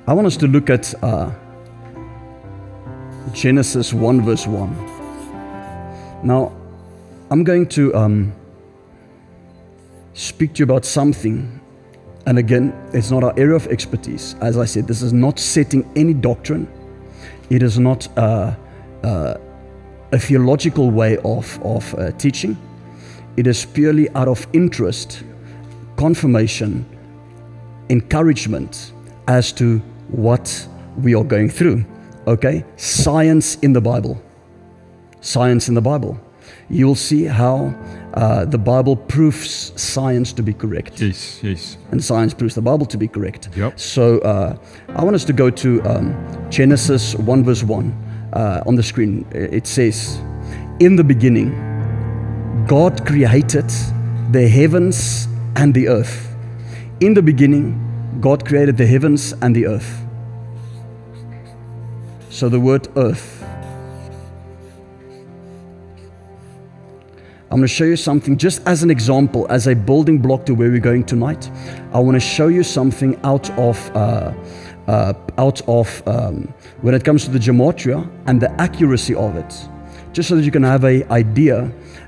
I want us to look at Genesis 1 verse 1. Now, I'm going to speak to you about something. And again, it's not our area of expertise. As I said, this is not setting any doctrine. It is not a theological way of teaching. It is purely out of interest, confirmation, encouragement as to what we are going through. Okay? Science in the Bible. Science in the Bible. You'll see how the Bible proves science to be correct. Yes, yes. And science proves the Bible to be correct. Yep. So I want us to go to Genesis 1 verse 1 on the screen. It says, in the beginning, God created the heavens and the earth. In the beginning, God created the heavens and the earth. So the word earth. I'm going to show you something just as an example, as a building block to where we're going tonight. I want to show you something out of when it comes to the gematria and the accuracy of it, just so that you can have an idea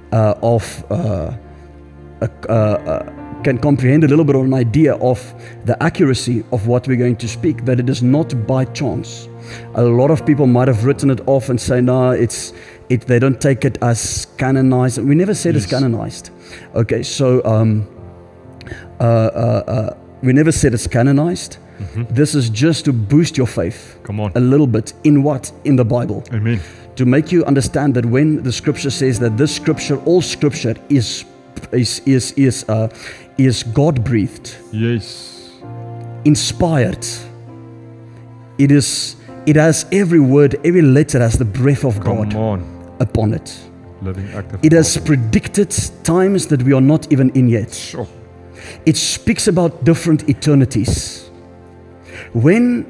can comprehend a little bit of an idea of the accuracy of what we're going to speak, that it is not by chance. A lot of people might have written it off and say, no, they don't take it as canonized. We never said it's canonized. Okay, so we never said it's canonized. Mm-hmm. This is just to boost your faith. Come on. A little bit. In what? In the Bible. Amen. To make you understand that when the scripture says that this scripture, all scripture is God-breathed. Yes. Inspired. It has every word, every letter has the breath of God upon it. Living active. It has predicted times that we are not even in yet. Sure. It speaks about different eternities. When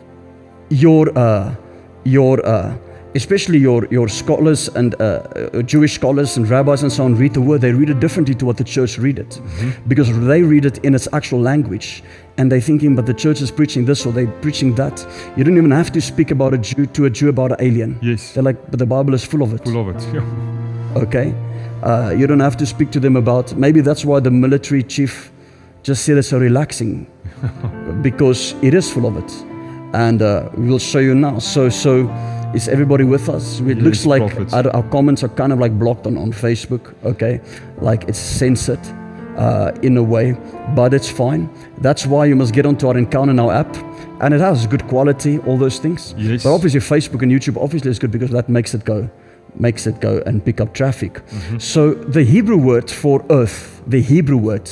especially your scholars and Jewish scholars and rabbis and so on read the word, they read it differently to what the church read it. Mm-hmm. Because they read it in its actual language. And they're thinking, but the church is preaching this or they're preaching that. You don't even have to speak about a Jew about an alien. Yes. They're like, but the Bible is full of it. Full of it, yeah. Okay? You don't have to speak to them about, maybe that's why the military chief just said it's so relaxing. Because it is full of it. And we'll show you now. So is everybody with us? It looks like our comments are kind of like blocked on Facebook. Okay? Like it's censored. In a way, but it's fine. That's why you must get onto our Encounter Now app, and it has good quality, all those things. Yes. But obviously Facebook and YouTube obviously is good because that makes it go and pick up traffic. Mm-hmm. So the Hebrew word for earth, the Hebrew word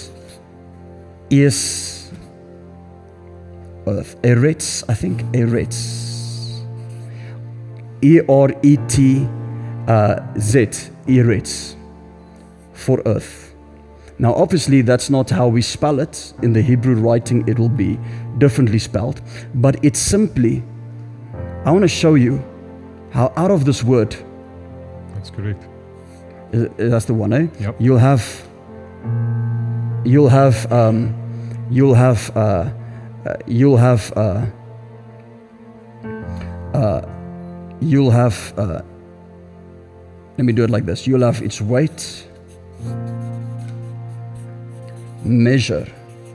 is earth. Eretz, I think. Eretz. E-R-E-T-Z. Eretz. For earth. Now, obviously, that's not how we spell it. In the Hebrew writing, it will be differently spelled. But it's simply, I want to show you how out of this word. That's correct. That's the one, eh? Yep. You'll have, let me do it like this. You'll have its weight, measure.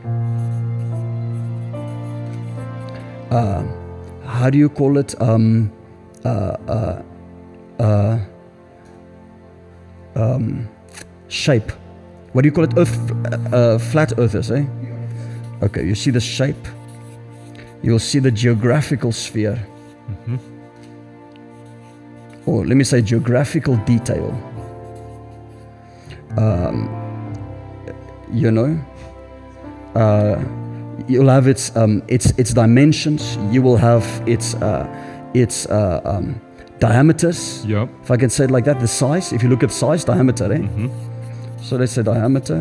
How do you call it? Shape. What do you call it? Earth, flat earthers, eh? Okay, you see the shape. You'll see the geographical sphere. Mm-hmm. Or let me say geographical detail. You'll have its dimensions. You will have its diameters. Yep. If I can say it like that, the size. If you look at size, diameter, eh? Mm-hmm. So let's say diameter.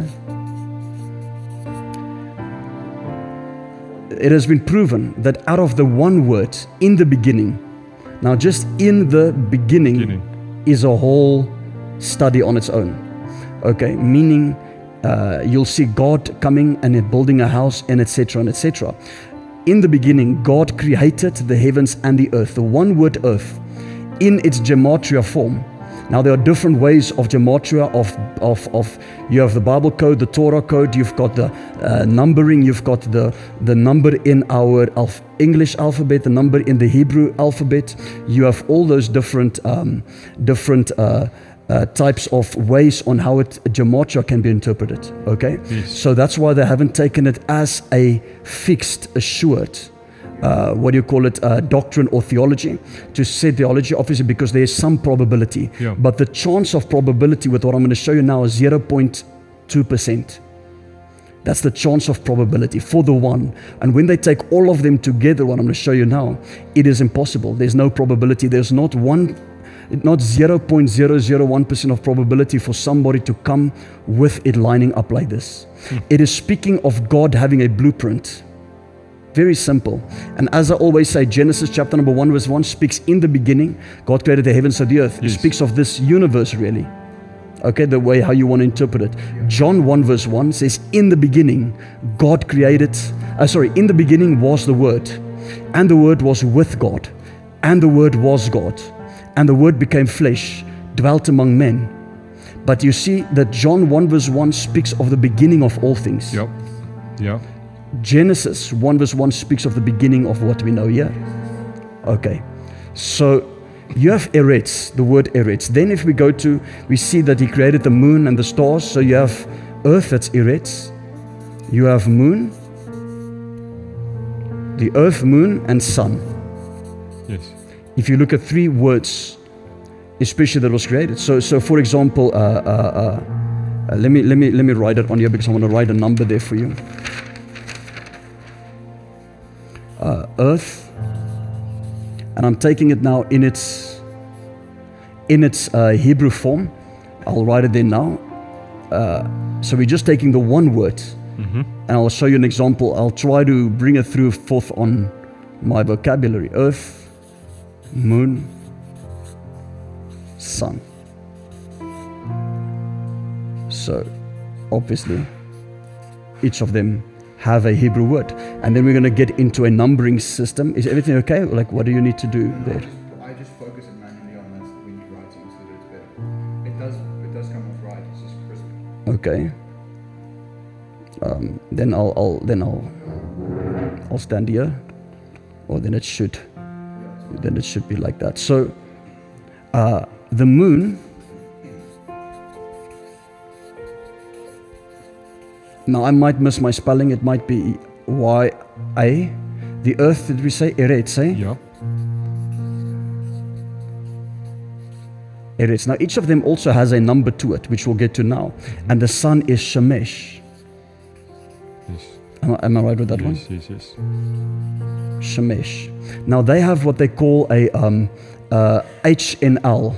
It has been proven that out of the one word, in the beginning. Now, just in the beginning is a whole study on its own. Okay, meaning you'll see God coming and building a house and etc. and etc. in the beginning, God created the heavens and the earth. The one word earth in its gematria form. Now there are different ways of gematria of you have the Bible code, the Torah code, you've got the numbering, you've got the number in our English alphabet, the number in the Hebrew alphabet. You have all those different types of ways on how gematria can be interpreted. Okay, Yes. so that's why they haven't taken it as a fixed, assured. What do you call it, doctrine or theology, to say theology, obviously, because there is some probability. Yeah. But the chance of probability with what I'm going to show you now is 0.2%. That's the chance of probability for the one. And when they take all of them together, what I'm going to show you now, it is impossible. There's no probability. There's not 0.001% of probability for somebody to come with it lining up like this. It is speaking of God having a blueprint. Very simple. And as I always say, Genesis chapter number 1 verse 1 speaks in the beginning, God created the heavens and the earth. Yes. It speaks of this universe really. Okay, the way how you want to interpret it. John 1 verse 1 says, in the beginning, God created, in the beginning was the Word, and the Word was with God, and the Word was God, and the Word became flesh, dwelt among men. But you see that John 1 verse 1 speaks of the beginning of all things. Yep. Yeah. Genesis 1 verse 1 speaks of the beginning of what we know here. Okay, so you have Eretz, the word Eretz. Then if we go to, we see that he created the moon and the stars. So you have earth, that's Eretz. You have moon, the earth, moon, and sun. Yes. If you look at three words, especially that was created. So for example, let me write it on here because I want to write a number there for you. Earth, and I'm taking it now in its Hebrew form. I'll write it there now. So we're just taking the one word, and I'll show you an example. I'll try to bring it through forth on my vocabulary. Earth, moon, sun. So obviously each of them have a Hebrew word, and then we're going to get into a numbering system. Is everything okay? Like, what do you need to do there? I just focus it manually on this when you're writing so that it's better. It does come off right. It's just crisp. Okay. Then I'll stand here, or then it should be like that. So the moon. Now I might miss my spelling. It might be Y-A. The earth, did we say Eretz? Eh? Yeah. Eretz. Now each of them also has a number to it, which we'll get to now. And the sun is Shemesh. Yes. Am I right with that one? Yes. Yes. Shemesh. Now they have what they call a HNL.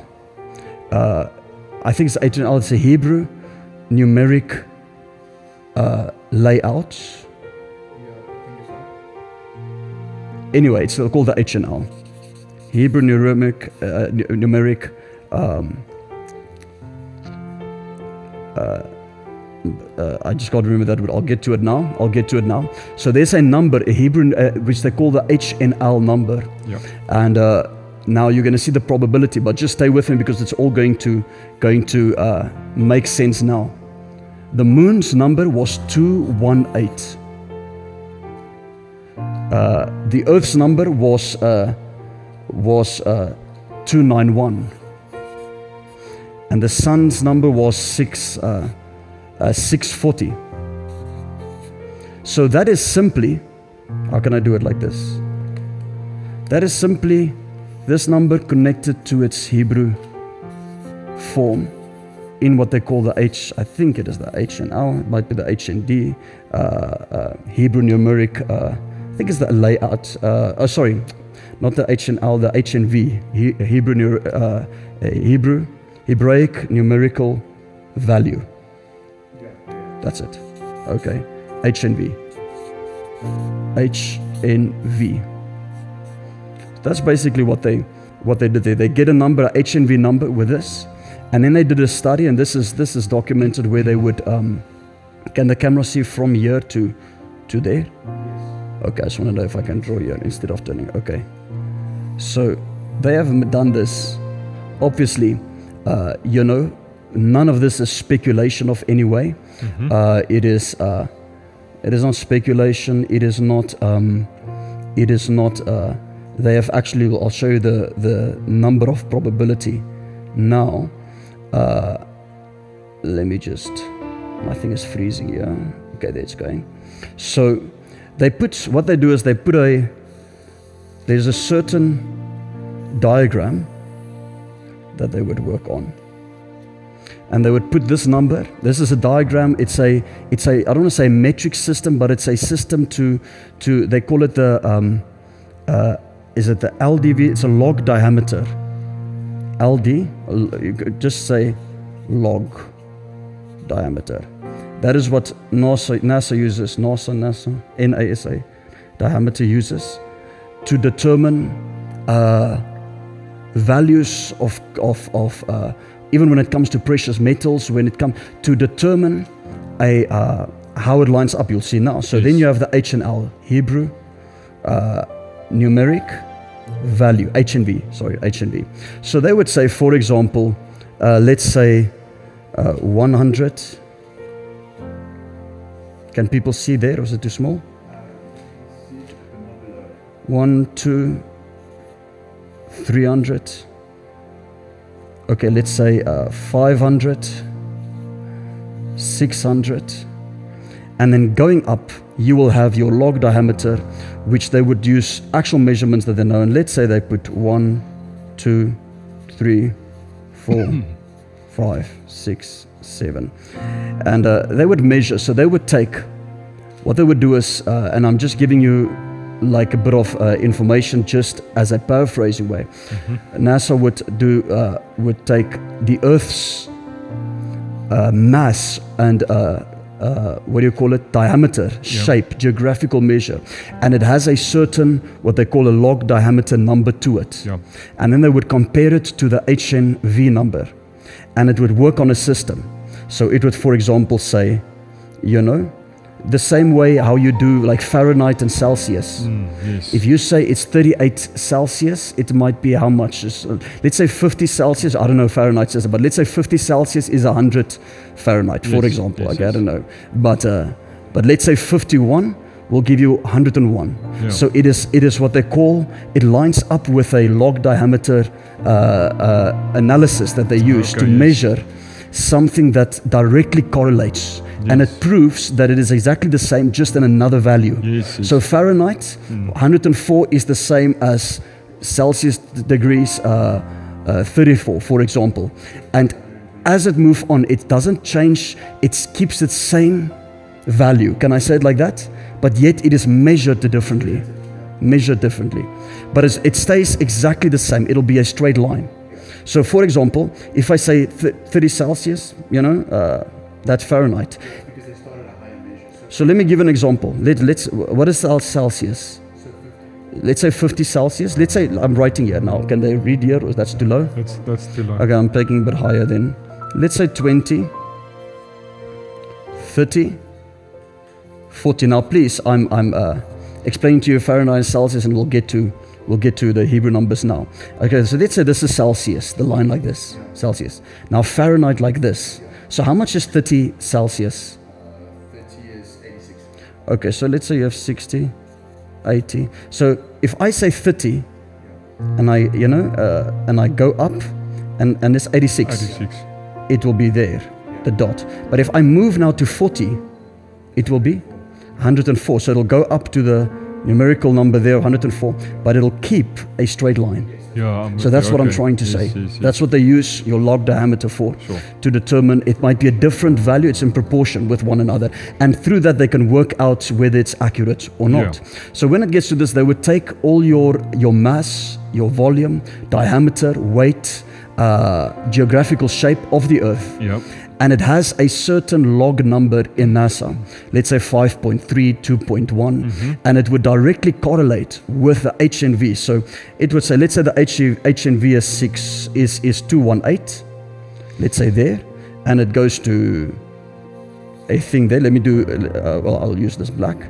I think it's HNL. It's a Hebrew numeric layout. Yeah, I think it's that. Anyway, it's called the HNL. Hebrew numeric I just got to remember that word. I'll get to it now. So there's a number, a Hebrew, which they call the HNL number. Yeah. And now you're going to see the probability, but just stay with me because it's all going to make sense now. The moon's number was 218. The earth's number was 291. And the sun's number was 640. So that is simply, how can I do it like this? That is simply this number connected to its Hebrew form in what they call the H, I think it is the H and L, it might be the H and D, Hebrew numeric, I think it's the layout, sorry, not the H and L, the H and V, Hebraic numerical value. That's it. Okay. H and V. H and V. That's basically what they did there. They get a number, a H and V number with this, and then they did a study, and this is documented where they would. Can the camera see from here to there? Okay, I just want to know if I can draw here instead of turning. Okay. So they have done this. Obviously, you know, none of this is speculation of any way. It is not speculation. It is not. They have actually. I'll show you the number of probability. Now, let me just. My thing is freezing here. Okay, there it's going. So they put. What they do is they put a. There's a certain diagram that they would work on. And they would put this number. This is a diagram. It's a I don't want to say metric system, but it's a system to they call it the is it the LDV? It's a log diameter. LD, you could just say log diameter. That is what NASA uses. NASA diameter uses to determine values of even when it comes to precious metals, when it comes to determine how it lines up, you'll see now. So then you have the H and L, Hebrew, numeric, value, H and V. So they would say, for example, let's say 100. Can people see there, or is it too small? 1, 2, 300. Okay, let's say 500, 600, and then going up, you will have your log diameter, which they would use actual measurements that they know. And let's say they put 1, 2, 3, 4, 5, 6, 7, and they would measure. So they would take. What they would do is, and I'm just giving you like a bit of information just as a paraphrasing way. NASA would take the Earth's mass and what do you call it, diameter, shape, geographical measure, and it has a certain what they call a log diameter number to it, and then they would compare it to the HNV number, and it would work on a system. So it would, for example, say, you know, the same way how you do like Fahrenheit and Celsius. If you say it's 38 Celsius, it might be how much? Let's say 50 Celsius. I don't know Fahrenheit says, but let's say 50 Celsius is 100 Fahrenheit, for example. I don't know, but let's say 51 will give you 101. So it is what they call. It lines up with a log diameter analysis that they use to measure something that directly correlates. And it proves that it is exactly the same, just in another value. So Fahrenheit, 104 is the same as Celsius degrees 34, for example. And as it moves on, it doesn't change. It keeps its same value. Can I say it like that? But yet it is measured differently. But it stays exactly the same. It'll be a straight line. So for example, if I say 30 Celsius, you know, that's Fahrenheit. Because they started a higher measure. So let me give an example. What is Celsius? So 50. Let's say 50 Celsius. Let's say I'm writing here now. Can they read here, or that's too low? That's too low. Okay, I'm taking a bit higher then. Let's say 20, 30, 40. Now, please, I'm explaining to you Fahrenheit and Celsius, and we'll get to the Hebrew numbers now. Okay, so let's say this is Celsius, the line like this, Celsius. Now Fahrenheit like this. So how much is 30 Celsius? 30 is 86. Okay, so let's say you have 60, 80. So if I say 30, and I go up, and it's 86, it will be there, the dot. But if I move now to 40, it will be 104. So it'll go up to the numerical number there, 104, but it'll keep a straight line. So that's what I'm trying to say. That's what they use your log diameter for, to determine it might be a different value. It's in proportion with one another. And through that, they can work out whether it's accurate or not. So when it gets to this, they would take all your mass, your volume, diameter, weight, geographical shape of the Earth. And it has a certain log number in NASA, let's say 5.3, 2.1, and it would directly correlate with the HNV. So it would say, let's say the HNV is 218, let's say there, and it goes to a thing there. Let me do, I'll use this black.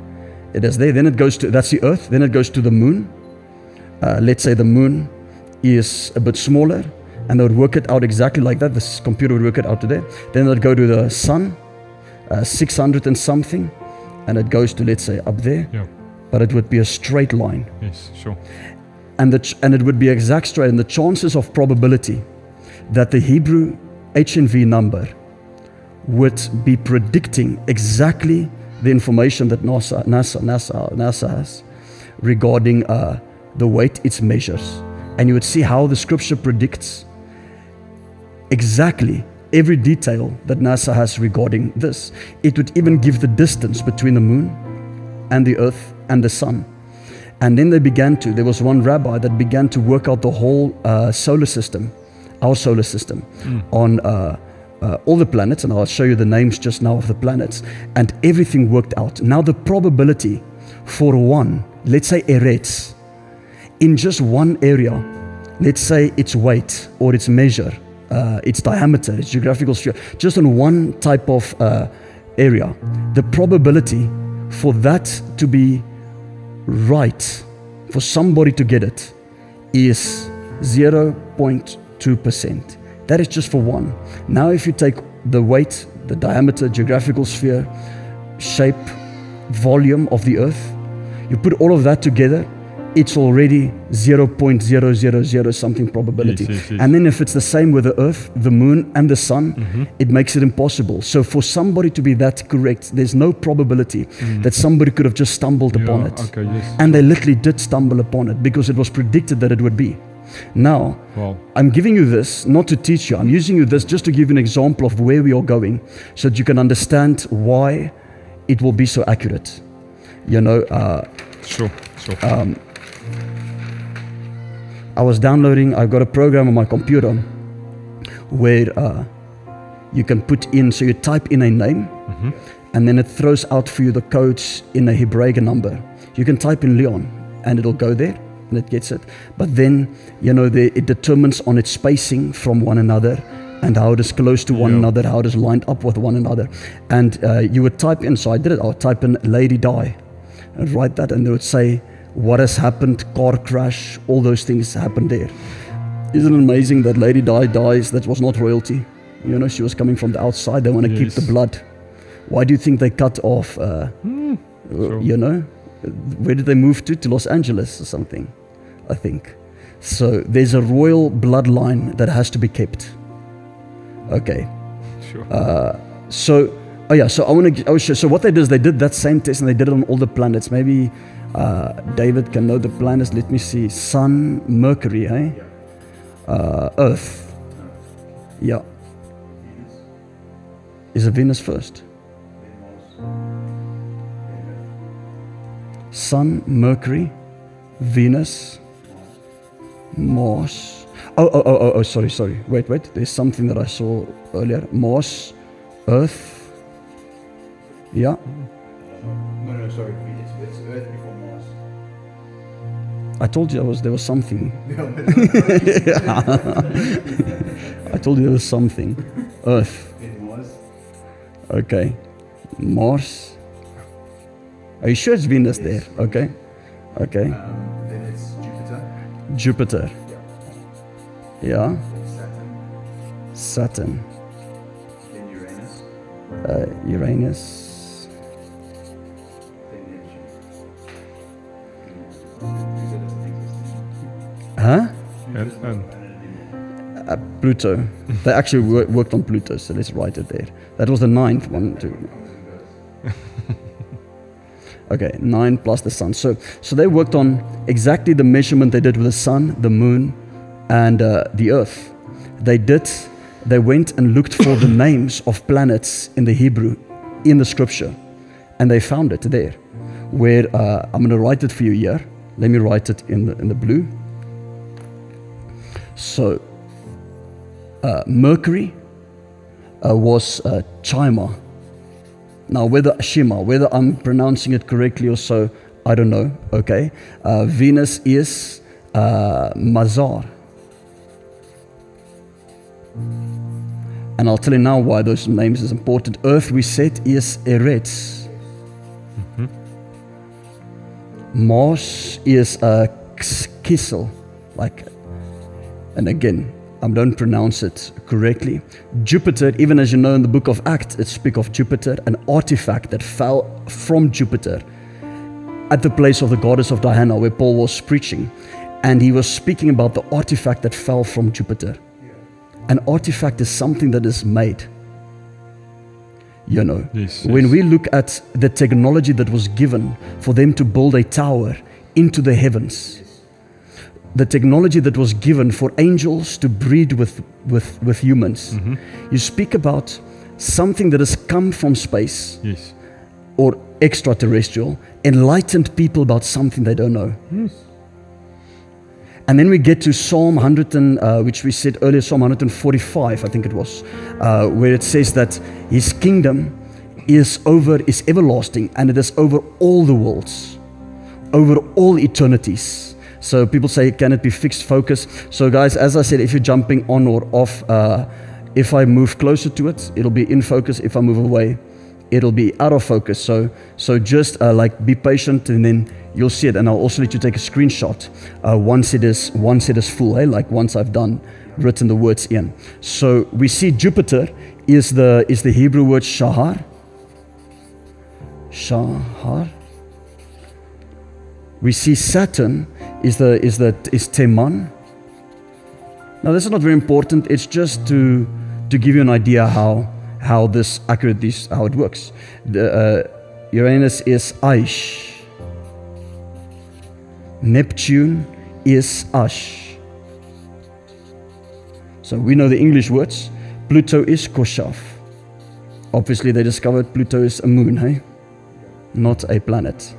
It is there. Then it goes to, that's the earth. Then it goes to the moon. Let's say the moon is a bit smaller, and they would work it out exactly like that. This computer would work it out today. Then it would go to the sun, 600 and something, and it goes to, let's say, up there. Yeah. But it would be a straight line. Yes, sure. And it would be exact straight. And the chances of probability that the Hebrew HNV number would be predicting exactly the information that NASA has regarding the weight it measures. And you would see how the scripture predicts exactly every detail that NASA has regarding this. It would even give the distance between the moon and the earth and the sun. And then there was one rabbi that began to work out the whole solar system, our solar system, on all the planets, and I'll show you the names just now of the planets, and everything worked out. Now the probability for one, let's say eretz, in just one area, let's say its weight or its measure, its diameter, its geographical sphere, just in one type of area, the probability for that to be right, for somebody to get it, is 0.2%. That is just for one. Now if you take the weight, the diameter, geographical sphere, shape, volume of the earth, you put all of that together, it's already 0.000 something probability. Yes. And then if it's the same with the earth, the moon and the sun, it makes it impossible. So for somebody to be that correct, there's no probability that somebody could have just stumbled upon it. Okay, yes. And they literally did stumble upon it because it was predicted that it would be. Now, Wow. I'm giving you this not to teach you. I'm using you this just to give you an example of where we are going so that you can understand why it will be so accurate. You know, Sure. I've got a program on my computer where you can put in, so you type in a name and then it throws out for you the codes in a Hebraic number. You can type in Leon and it'll go there and it gets it. But then, you know, it determines on its spacing from one another and how it is close to one another, how it is lined up with one another. And you would type in, so I did it, I would type in Lady Di and write that, and they would say what has happened, car crash, all those things happened there. Isn't it amazing that Lady Di dies? That was not royalty. You know, she was coming from the outside. They want to keep the blood. Why do you think they cut off, you know? Where did they move to? To Los Angeles or something, I think. So there's a royal bloodline that has to be kept. Okay. Sure. So I want to show. So what they did is they did that same test and they did it on all the planets. Maybe David can know the planets. Let me see. Sun, Mercury, eh? Earth. Yeah. Is it Venus first? Sun, Mercury, Venus, Mars. Oh, sorry. Wait. There's something that I saw earlier. Mars, Earth. Yeah. No, sorry. It's Earth before Mars. I told you there was something. I told you there was something. Earth. Then Mars. Okay. Mars. Are you sure it's Venus there? Okay. Then it's Jupiter. Jupiter. Yeah. Then Saturn. Then Uranus. Uranus. Then Neptune. Pluto doesn't exist. Huh? And Pluto. They actually worked on Pluto, so let's write it there. That was the 9th one too. Okay, 9 plus the sun. So they worked on exactly the measurement they did with the sun, the moon, and the earth. They went and looked for the names of planets in the Hebrew, in the scripture, and they found it there. Where I'm going to write it for you here. Let me write it in the blue. So Mercury was Chima. Now, whether I'm pronouncing it correctly or so, I don't know. Okay, Venus is Mazar, and I'll tell you now why those names is important. Earth, we said, is Eretz. Mars is a kissel, like, and again, I don't pronounce it correctly. Jupiter, even as you know in the book of Acts, it speaks of Jupiter, an artifact that fell from Jupiter at the place of the goddess of Diana, where Paul was preaching. And he was speaking about the artifact that fell from Jupiter. An artifact is something that is made. You know, Yes, when yes. we look at the technology that was given for them to build a tower into the heavens, the technology that was given for angels to breed with humans, you speak about something that has come from space Yes. or extraterrestrial, enlightened people about something they don't know. And then we get to Psalm 100, which we said earlier, Psalm 145, I think it was, where it says that his kingdom is everlasting, and it is over all the worlds, over all eternities. So people say, can it be fixed focus? So guys, as I said, if you're jumping on or off, if I move closer to it, it'll be in focus. If I move away, it'll be out of focus. So just like be patient, and then you'll see it. And I'll also let you take a screenshot once it is full. Hey, like once I've written the words in. So we see Jupiter is the Hebrew word shahar. Shahar. We see Saturn is Teman. Now this is not very important. It's just to give you an idea how this accurately how it works. Uranus is Aish. Neptune is Ash. So we know the English words. Pluto is Koshav. Obviously they discovered Pluto is a moon, hey? Not a planet.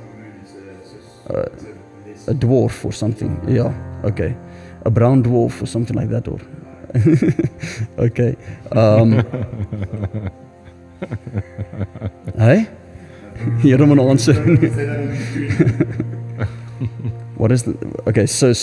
A dwarf or something. Yeah, okay. A brown dwarf or something like that. Or okay. Hey? You don't want to answer. What is the... Okay, so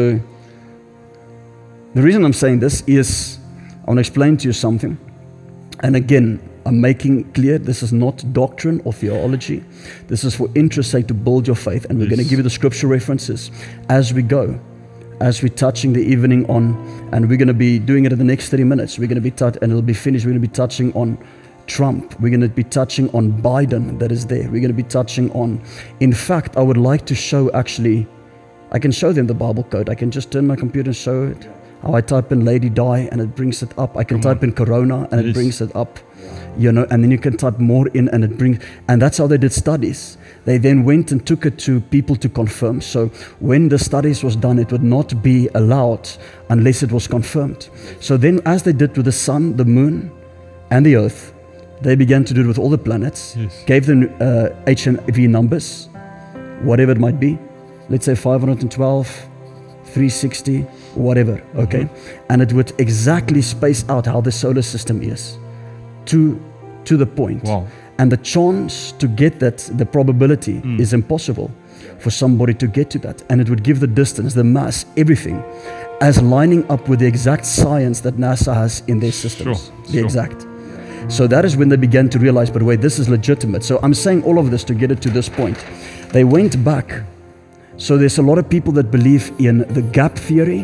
the reason I'm saying this is I want to explain to you something. And again, I'm making clear this is not doctrine or theology. This is for interest's sake to build your faith. And we're going to give you the scripture references as we go, as we're touching the evening on, and we're going to be doing it in the next 30 minutes. We're going to be and it'll be finished. We're going to be touching on Trump. We're going to be touching on Biden that is there. We're going to be touching on, in fact, I would like to show actually, I can show them the Bible code. I can just turn my computer and show it. How I type in Lady Di and it brings it up. I can type in Corona and it brings it up. You know, and then you can type more in and it brings, and that's how they did studies. They then went and took it to people to confirm. So when the studies was done, it would not be allowed unless it was confirmed. So then as they did with the sun, the moon, and the earth, they began to do it with all the planets, gave them HNV numbers, whatever it might be. Let's say 512, 360, whatever, okay? And it would exactly space out how the solar system is to the point. Wow. And the chance to get that, the probability is impossible for somebody to get to that. And it would give the distance, the mass, everything, as lining up with the exact science that NASA has in their systems. The exact. So that is when they began to realize, but wait, this is legitimate. So I'm saying all of this to get it to this point. They went back. So there's a lot of people that believe in the gap theory.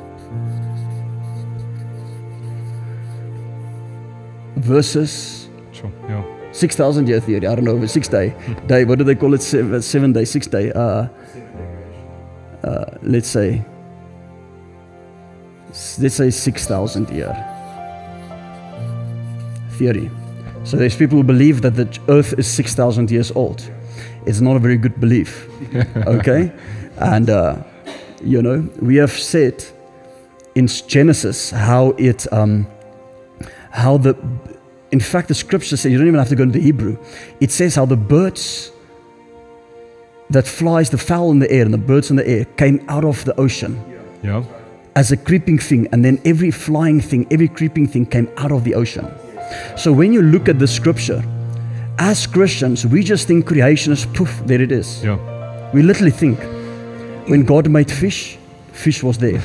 Versus 6,000 year theory. I don't know, 6 day. What do they call it? 7 day, 6 day. Let's say 6,000 year theory. So there's people who believe that the earth is 6,000 years old. It's not a very good belief. Okay? And, you know, we have said in Genesis how it, in fact, the scripture says, you don't even have to go into Hebrew. It says how the birds that flies, the fowl in the air and the birds in the air came out of the ocean as a creeping thing. And then every flying thing, every creeping thing came out of the ocean. So when you look at the scripture, as Christians, we just think creation is poof, there it is. We literally think when God made fish, fish was there.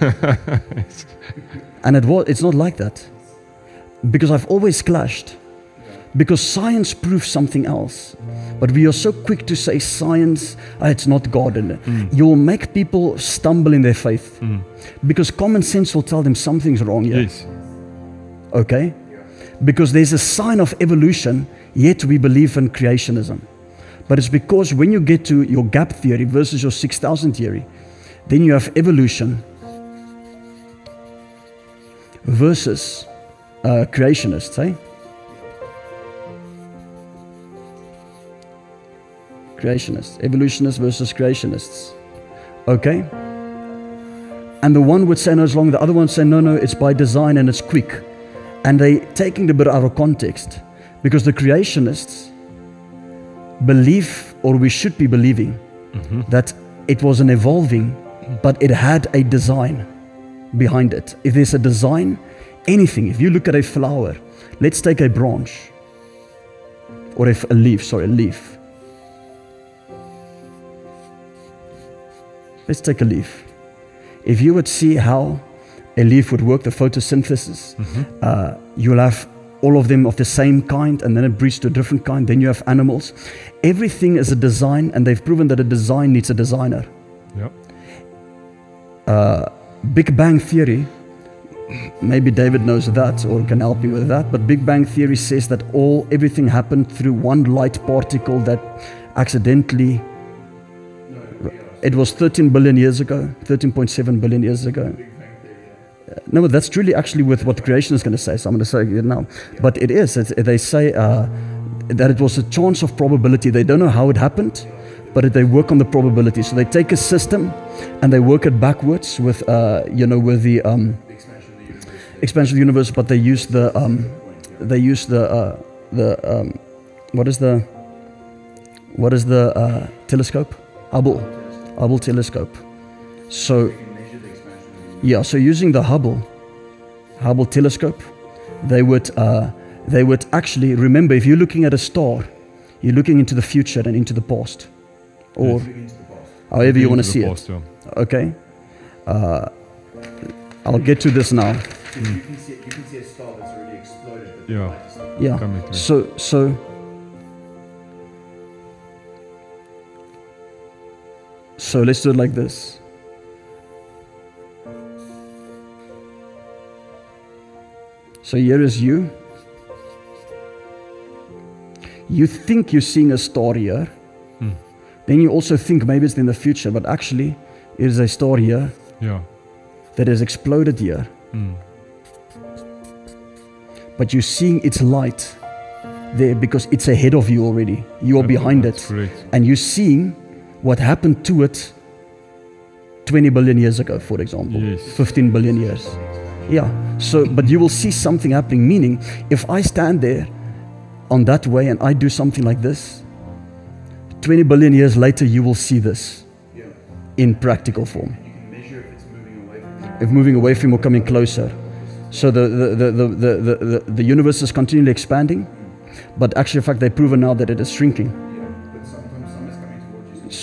And it's not like that. Because I've always clashed. Because science proves something else. But we are so quick to say science, it's not God. And you'll make people stumble in their faith because common sense will tell them something's wrong here. Yes. Okay? Because there's a sign of evolution, yet we believe in creationism. But it's because when you get to your gap theory versus your 6,000 theory, then you have evolution versus creationists, eh? Creationists, evolutionists versus creationists. Okay? And the one would say no, it's wrong. The other one would say no, it's by design and it's quick. And they taking the bit out of context because the creationists believe, or we should be believing, that it was an evolving, but it had a design behind it. If there's a design, anything, if you look at a flower, let's take a branch, or a leaf. Let's take a leaf. If you would see how a leaf would work, the photosynthesis, you'll have all of them of the same kind, and then it breeds to a different kind. Then you have animals. Everything is a design, and they've proven that a design needs a designer. Yep. Big Bang Theory, maybe David knows that or can help you with that, but Big Bang Theory says that everything happened through one light particle that accidentally, it was 13 billion years ago, 13.7 billion years ago. No, but that's truly actually with what creation is going to say, so I'm going to say it now. But it is, they say that it was a chance of probability. They don't know how it happened, but they work on the probability. So they take a system and they work it backwards with, with the expansion of the universe. But they use the what is the telescope? Hubble telescope. So yeah, so using the Hubble telescope, they would actually remember, if you're looking at a star, you're looking into the future and into the past, or however you want to see it. Yeah. Okay, I'll get to this now. You can see a star that's already exploded. But yeah. Yeah. So let's do it like this. So here is you. You think you're seeing a star here. Then you also think maybe it's in the future, but actually it is a star here that has exploded here. But you're seeing its light there because it's ahead of you already. You are behind it. Correct. And you're seeing what happened to it 20 billion years ago, for example. Yes. 15 billion years. Yeah, so, but you will see something happening, meaning if I stand there on that way and I do something like this, 20 billion years later you will see this in practical form. you can measure if it's moving away from you. If moving away from or coming closer. So the universe is continually expanding, but actually in fact they've proven now that it is shrinking. But sometimes some is coming towards you.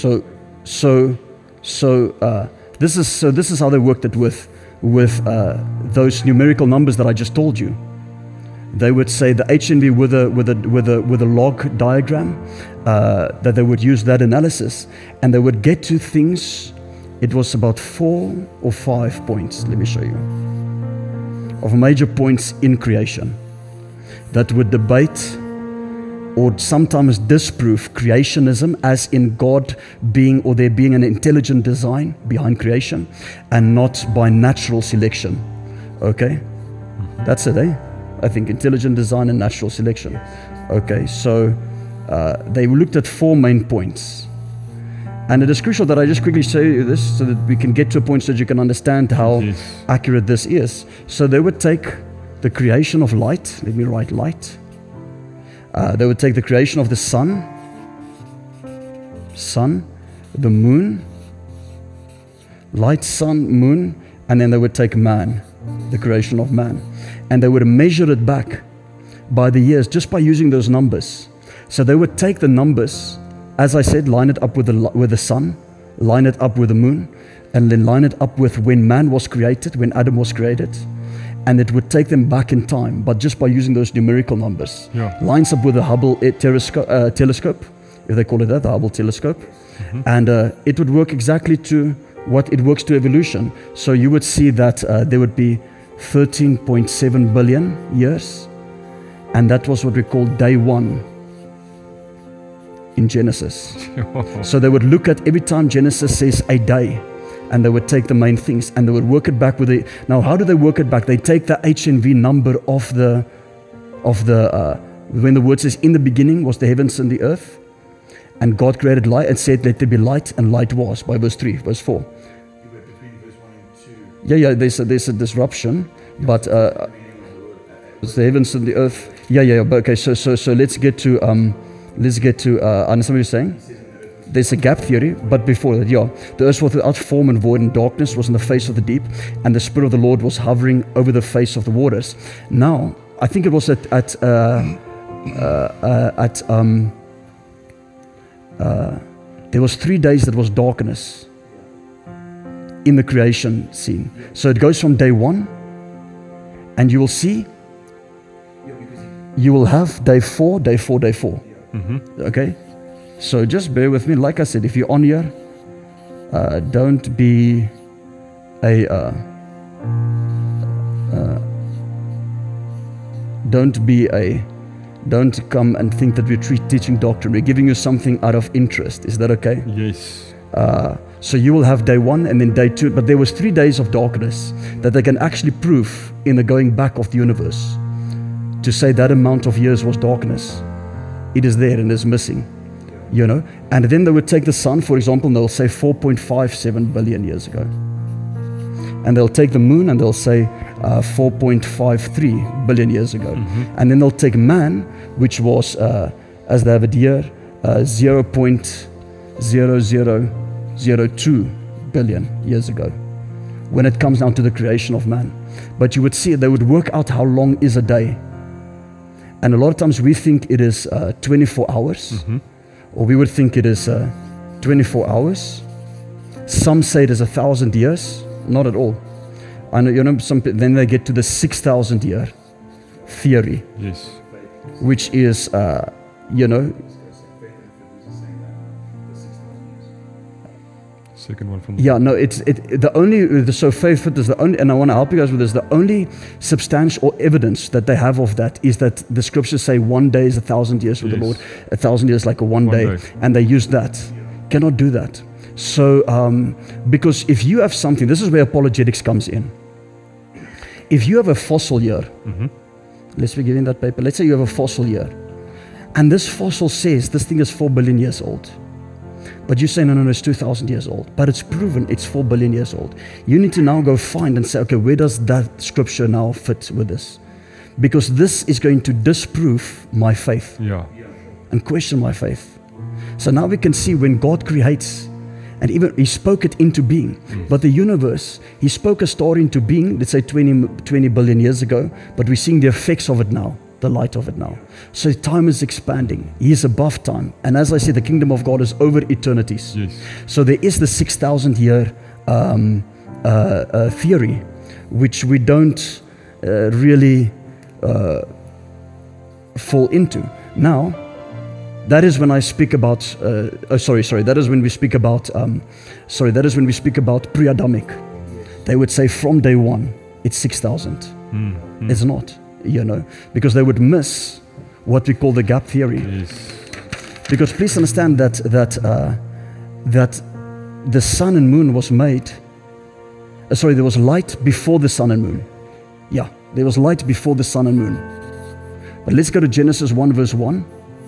So this is how they worked it with those numerical numbers that I just told you. They would say the HNV with a log diagram, that they would use that analysis, and they would get to things. It was about 4 or 5 points. Let me show you of major points in creation that would debate or sometimes disprove creationism, as in God being, or there being an intelligent design behind creation and not by natural selection. Okay? That's it, eh? I think intelligent design and natural selection. Okay, so they looked at 4 main points. And it is crucial that I just quickly show you this so that we can get to a point so that you can understand how accurate this is. So they would take the creation of light. Let me write light. They would take the creation of the sun, the moon, light, sun, moon, and then they would take man, the creation of man. And they would measure it back by the years just by using those numbers. So they would take the numbers, as I said, line it up with the sun, line it up with the moon, and then line it up with when man was created, when Adam was created. And it would take them back in time, but just by using those numerical numbers. Yeah. Lines up with the Hubble telescope, if they call it that, the Hubble telescope. And it would work exactly to what it works to evolution. So you would see that there would be 13.7 billion years, and that was what we call day one in Genesis. So they would look at every time Genesis says a day, and they would take the main things and they would work it back with the. Now, how do they work it back? They take the HNV number of the when the word says in the beginning was the heavens and the earth, and God created light and said, "Let there be light," and light was by verse 3, verse 4. Between verse 1 and 2. Yeah, there's a disruption, but it's the heavens and the earth. Yeah. But okay, so let's get to understand what you're saying. There's a gap theory, but before that, the earth was without form and void, and darkness was in the face of the deep, and the Spirit of the Lord was hovering over the face of the waters. Now, I think it was there was 3 days that was darkness in the creation scene. So it goes from day one, and you will see, you will have day 4, day 4, day 4. Okay? So just bear with me. Like I said, if you're on here, don't be don't come and think that we're teaching doctrine. We're giving you something out of interest. Is that okay? Yes. So you will have day 1 and then day 2, but there was 3 days of darkness that they can actually prove in the going back of the universe to say that amount of years was darkness. It is there and is missing, and then they would take the sun, for example, and they'll say 4.57 billion years ago, and they'll take the moon and they'll say 4.53 billion years ago, and then they'll take man, which was as they have it here 0.0002 billion years ago, when it comes down to the creation of man. But you would see they would work out how long is a day. And a lot of times we think it is 24 hours, or we would think it is 24 hours. Some say it is 1,000 years. Not at all. I know, then they get to the 6,000 year theory, Yes. which is, Second one from the yeah, no, so faith is the only, and I want to help you guys with this, the only substantial evidence that they have of that is that the scriptures say 1 day is 1,000 years with the Yes. Lord, 1,000 years like a one One day, day. and they use that. Cannot do that. So, because if you have something, this is where apologetics comes in. If you have a fossil year, let's be giving that paper, let's say you have a fossil year, and this fossil says this thing is 4 billion years old. But you say, no, it's 2,000 years old. But it's proven it's 4 billion years old. You need to now go find and say, okay, where does that scripture now fit with this? Because this is going to disprove my faith Yeah. and question my faith. So now we can see when God creates, and even He spoke it into being. But the universe, He spoke a star into being, let's say 20 billion years ago, but we're seeing the effects of it now, the light of it now. So time is expanding. He is above time. And as I said, the kingdom of God is over eternities. Yes. So there is the 6,000 year theory, which we don't really fall into. Now, that is when I speak about, that is when we speak about, that is when we speak about pre-Adamic. They would say from day one, it's 6,000. It's not, because they would miss what we call the gap theory. Yes. Because please understand that the sun and moon was made, there was light before the sun and moon. Yeah, there was light before the sun and moon. But let's go to Genesis 1 verse 1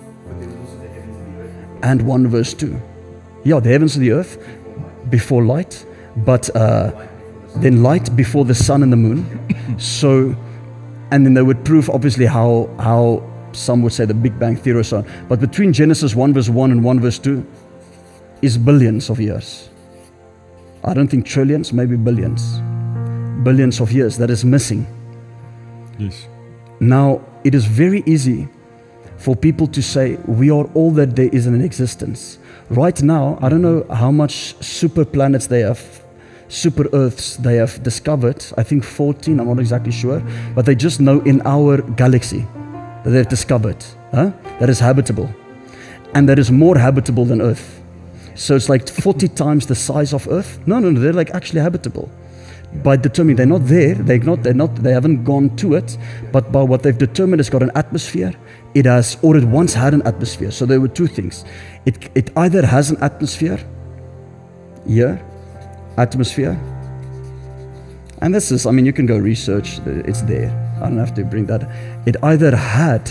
and 1 verse 2. Yeah, the heavens and the earth before light, but then light before the sun and the moon. So, and then they would prove obviously how some would say the Big Bang Theory or so on. But between Genesis 1 verse 1 and 1 verse 2 is billions of years. I don't think trillions, maybe billions. Billions of years that is missing. Yes. Now, it is very easy for people to say, we are all that there is in existence. Right now, I don't know how much super planets they have, super Earths they have discovered. I think 14, I'm not exactly sure. But they just know in our galaxy that they've discovered that is habitable. and that is more habitable than Earth. So it's like 40 times the size of Earth. No, they're like actually habitable. By determining they're not there, they haven't gone to it, but by what they've determined, it's got an atmosphere. It has, or it once had an atmosphere. So there were two things. It either has an atmosphere, here, atmosphere, and this is, I mean, you can go research, it's there. I don't have to bring that. It either had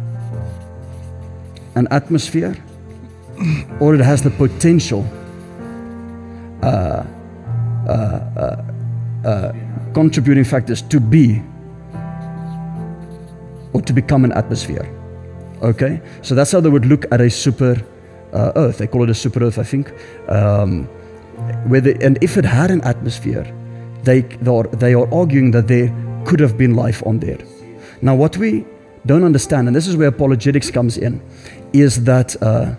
an atmosphere, or it has the potential contributing factors to be or to become an atmosphere. Okay, so that's how they would look at a super Earth. They call it a super Earth, I think. And if it had an atmosphere, they are arguing that there could have been life on there. Now, what we don't understand, and this is where apologetics comes in, is that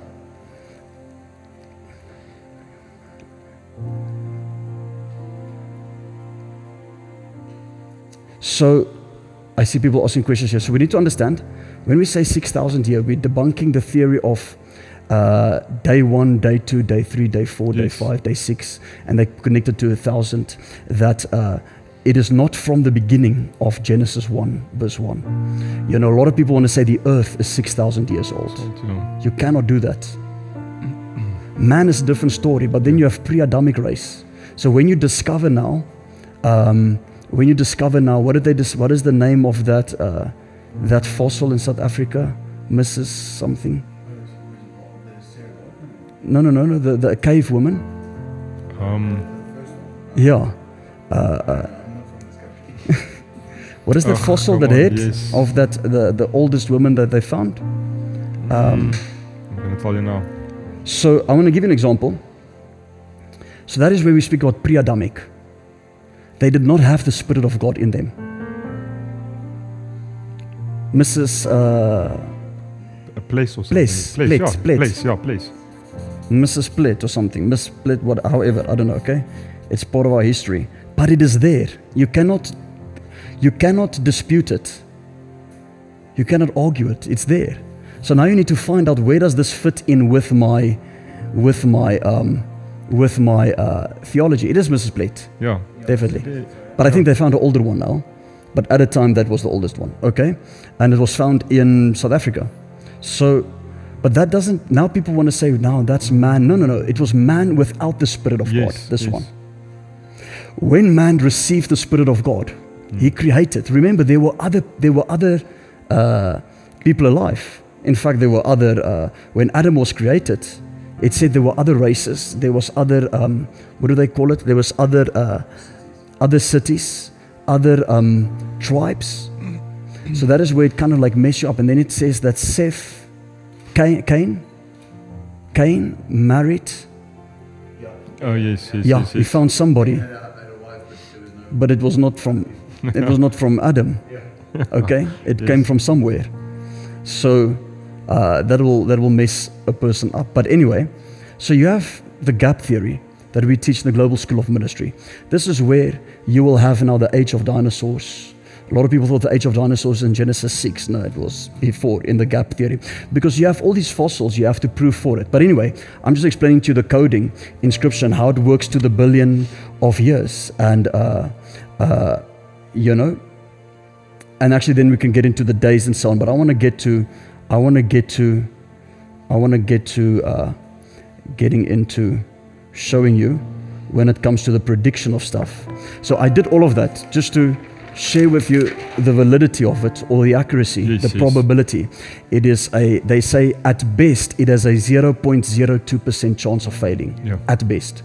so I see people asking questions here. So we need to understand, when we say 6,000 years, we're debunking the theory of day 1, day 2, day 3, day 4, day 5, day 6, and they connected to 1,000, that it is not from the beginning of Genesis 1, verse 1. You know, a lot of people want to say the earth is 6,000 years old. You cannot do that. Man is a different story, but then you have pre-Adamic race. So when you discover now, what is the name of that fossil in South Africa? Mrs. something? No, the cave woman. Yeah. What is that fossil that had of that the oldest woman that they found? I'm going to tell you now. So I want to give you an example. So that is where we speak about pre-Adamic. They did not have the Spirit of God in them. Mrs. A place or something. Place. Mrs. Split or something. Miss Split, however, I don't know, okay? It's part of our history. But it is there. You cannot dispute it. You cannot argue it. It's there. So now you need to find out, where does this fit in with my theology? It is Mrs. Split. Yeah. Definitely. But I think they found an older one now. But at the time, that was the oldest one, okay? And it was found in South Africa. So, but that doesn't, now people want to say, now that's man. No. It was man without the Spirit of God, this one. When man received the Spirit of God, he created. Remember, there were other people alive. In fact, there were other, when Adam was created, it said there were other races. There was other, what do they call it? There was other cities, other tribes. So that is where it kind of like messes you up. And then it says that Cain married. Oh yes. He found somebody, but it was not from Adam. Okay, it came from somewhere. So that will mess a person up. But anyway, so you have the gap theory that we teach in the Global School of Ministry. This is where you will have now the age of dinosaurs. A lot of people thought the age of dinosaurs in Genesis 6. No, it was before, in the gap theory. Because you have all these fossils, you have to prove for it. But anyway, I'm just explaining to you the coding in Scripture and how it works to the billion of years. And, you know, and actually then we can get into the days and so on. But I want to get to getting into showing you when it comes to the prediction of stuff. So I did all of that just to share with you the validity of it, or the accuracy, the probability. It is they say at best it has a 0.02% chance of failing. At best.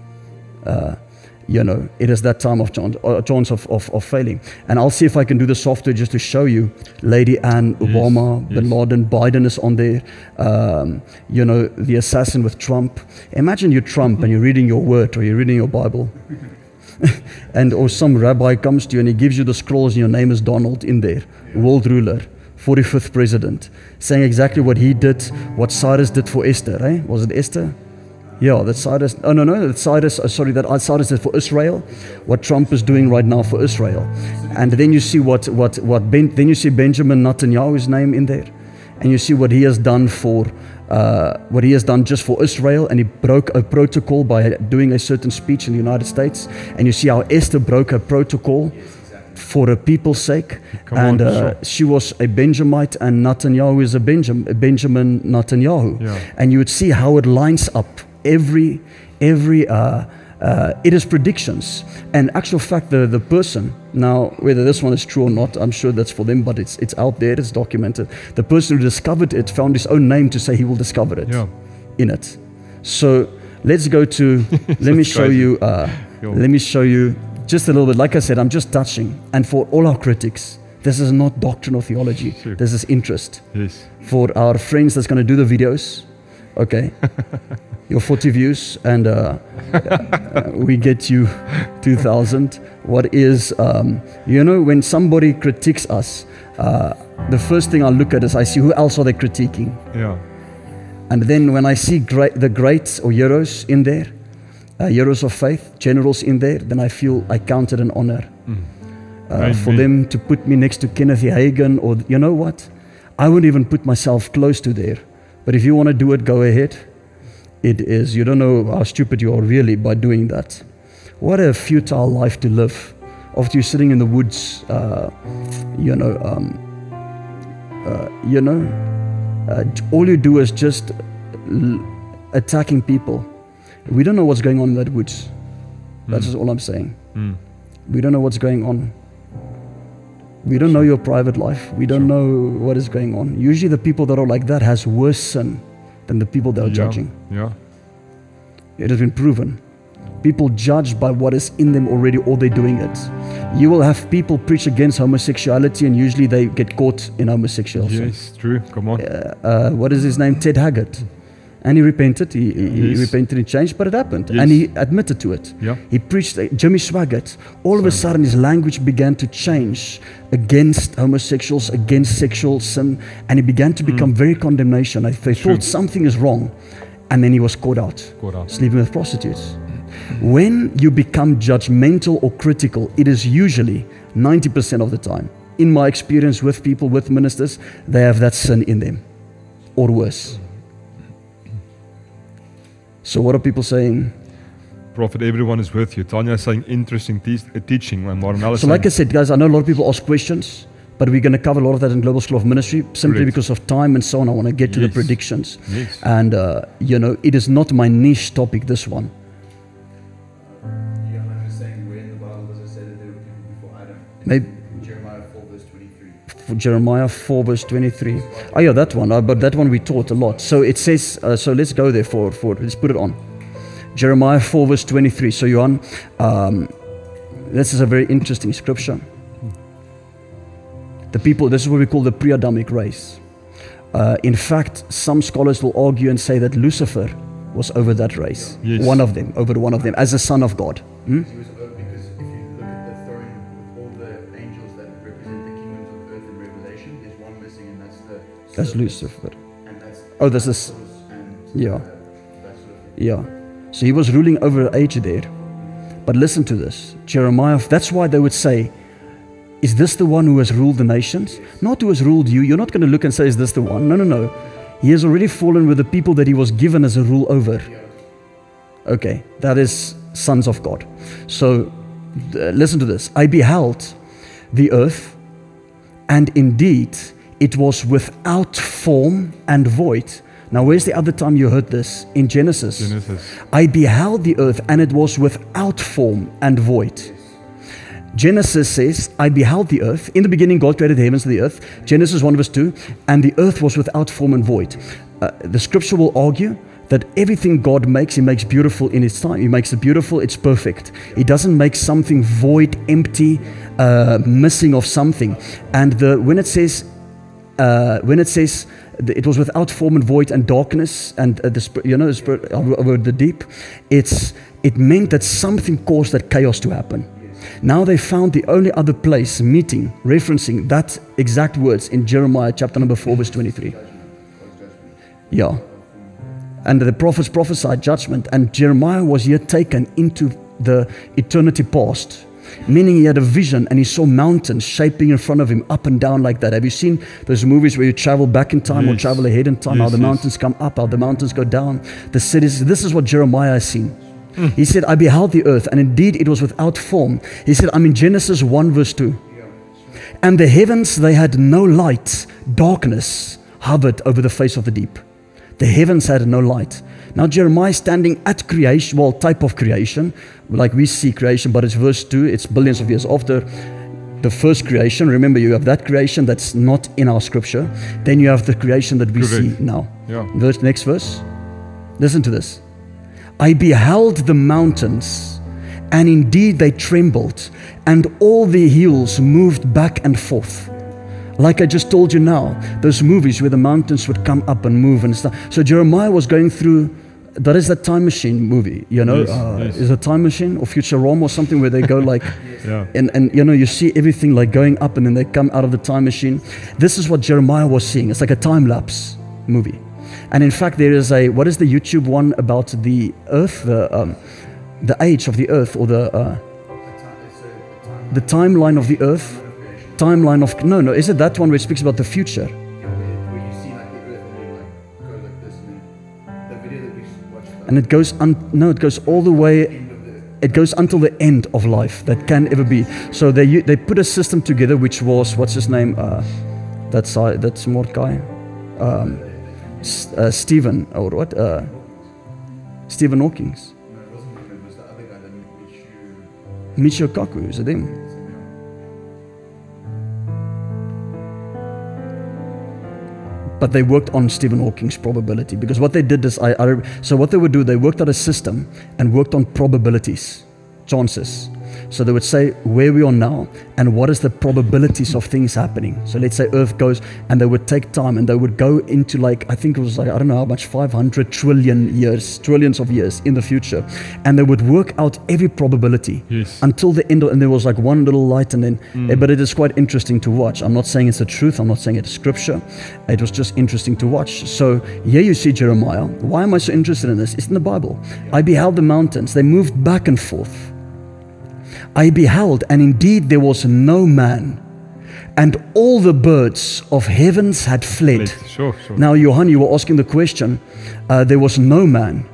You know, it is that time of chance of failing. And I'll see if I can do the software just to show you. Lady Anne, Obama, Bin Laden, Biden is on there. You know, the assassin with Trump. Imagine you're Trump and you're reading your word or you're reading your Bible. Or some rabbi comes to you and he gives you the scrolls and your name is Donald in there. World ruler, 45th president. Saying exactly what he did, what Cyrus did for Esther. Eh? Was it Esther? Yeah, that Cyrus, that Cyrus did for Israel, what Trump is doing right now for Israel. And then you see then you see Benjamin Netanyahu's name in there. And you see what he has done for what he has done just for Israel, and he broke a protocol by doing a certain speech in the United States. And you see how Esther broke a protocol for a people's sake. She was a Benjamite, and Netanyahu is a Benjamin Netanyahu. Yeah. And you would see how it lines up every it is predictions. And actual fact, the person, now whether this one is true or not, I'm sure that's for them, but it's out there, it's documented. The person who discovered it found his own name to say he will discover it in it. So let's go to, let me show you, let me show you just a little bit. Like I said, I'm just touching. And for all our critics, this is not doctrine or theology. Sure. This is interest. Yes. For our friends that's going to do the videos, okay, your 40 views, and we get you 2,000. What is, when somebody critiques us, the first thing I look at is I see who else are they critiquing. Yeah. And then when I see the greats or heroes in there, heroes of faith, generals in there, then I feel I count it an honor for them to put me next to Kenneth Hagin, or you know what? I wouldn't even put myself close to there. But if you want to do it, go ahead. It is, you don't know how stupid you are really by doing that. What a futile life to live after you're sitting in the woods, all you do is just attacking people. We don't know what's going on in that woods. That's just all I'm saying. We don't know what's going on. We don't know your private life. We don't know what is going on. Usually the people that are like that has worse sin than the people that are judging. Yeah. It has been proven. People judge by what is in them already, or they're doing it. You will have people preach against homosexuality, and usually they get caught in homosexuality. Yes, true. Come on. What is his name? Ted Haggart. And he repented. He repented and changed, but it happened. Yes. And he admitted to it. Yeah. He preached. Jimmy Swaggart. All of a sudden, his language began to change against homosexuals, against sexual sin, and he began to become very condemnation. They thought something is wrong, and then he was caught out. Sleeping with prostitutes. When you become judgmental or critical, it is usually 90% of the time, in my experience with people, with ministers, they have that sin in them, or worse. So what are people saying? Prophet, everyone is with you. Tanya is saying interesting teaching. And Marnella so like I said, guys, I know a lot of people ask questions, but we're going to cover a lot of that in Global School of Ministry, simply because of time and so on. I want to get to the predictions. Yes. And, it is not my niche topic, this one. Yeah, I'm just saying, where in the Bible does it say that there were people before Adam? Maybe Jeremiah 4 verse 23. Jeremiah 4 verse 23. Oh yeah, that one. But that one we taught a lot. So it says, so let's go there for let's put it on. Jeremiah 4 verse 23. So Johan, this is a very interesting scripture. The people, this is what we call the pre-Adamic race. In fact, some scholars will argue and say that Lucifer was over that race. Yes. Over one of them, as a son of God. He was over, because if you look at the throne with all the angels that represent the kingdoms of earth in Revelation, there's one missing, and that's the That's serpent. Lucifer. And that's This is, and yeah. that sort of thing. Yeah. So he was ruling over an age there. But listen to this. Jeremiah, that's why they would say, is this the one who has ruled the nations? Not who has ruled you. You're not going to look and say, is this the one? No. He has already fallen with the people that he was given as a rule over. Okay, that is sons of God. So listen to this. I beheld the earth, and indeed it was without form and void. Now, where's the other time you heard this? In Genesis. I beheld the earth, and it was without form and void. Genesis says, I beheld the earth. In the beginning, God created the heavens and the earth. Genesis 1 verse 2. And the earth was without form and void. The scripture will argue that everything God makes, He makes beautiful in its time. He makes it beautiful, it's perfect. He doesn't make something void, empty, missing of something. And when it says it was without form and void and darkness and the spirit over the deep, it meant that something caused that chaos to happen. Now they found the only other place referencing that exact words in Jeremiah chapter number 4 verse 23. Yeah. And the prophets prophesied judgment, and Jeremiah was yet taken into the eternity past. Meaning he had a vision and he saw mountains shaping in front of him, up and down like that. Have you seen those movies where you travel back in time or Yes. travel ahead in time? How Yes, the yes. mountains come up, how the mountains go down, the cities. This is what Jeremiah has seen. He said, I beheld the earth, and indeed it was without form. He said, I'm in Genesis 1 verse 2. And the heavens, they had no light, darkness hovered over the face of the deep. The heavens had no light. Now Jeremiah standing at creation, well, type of creation, like we see creation, but it's verse 2, it's billions of years after the first creation. Remember, you have that creation that's not in our scripture. Then you have the creation that we Correct. see now. Yeah. Next verse. Listen to this. I beheld the mountains, and indeed they trembled, and all the hills moved back and forth. Like I just told you now, those movies where the mountains would come up and move and stuff. So Jeremiah was going through, that is that time machine movie, you know, Yes, yes. is a time machine or Futurama or something where they go like, Yeah. and you know, you see everything like going up and then they come out of the time machine. This is what Jeremiah was seeing. It's like a time lapse movie. And in fact, there is what is the YouTube one about the earth, the age of the earth, or the timeline of the earth, timeline of, no, is it that one where it speaks about the future? Where you see like the earth and you like go like this, and then the video that we watched. And it goes, it goes all the way, it goes until the end of life that can ever be. So they put a system together which was, what's his name, that's smart guy, Stephen, or what, Stephen Hawking's. No, it wasn't him, it was the other guy that Michio Kaku, is it him? But they worked on Stephen Hawking's probability, because what they did is, so what they would do, they worked out a system and worked on probabilities, chances. So they would say where we are now and what is the probabilities of things happening. So let's say Earth goes, and they would take time and they would go into like, I think it was like, I don't know how much, 500 trillion years, trillions of years in the future. And they would work out every probability Yes. until the end. And there was like one little light and then, but it is quite interesting to watch. I'm not saying it's the truth. I'm not saying it's scripture. It was just interesting to watch. So here you see Jeremiah. Why am I so interested in this? It's in the Bible. I beheld the mountains. They moved back and forth. I beheld, and indeed there was no man, and all the birds of heavens had fled. Sure. Now, Johan, you were asking the question, there was no man,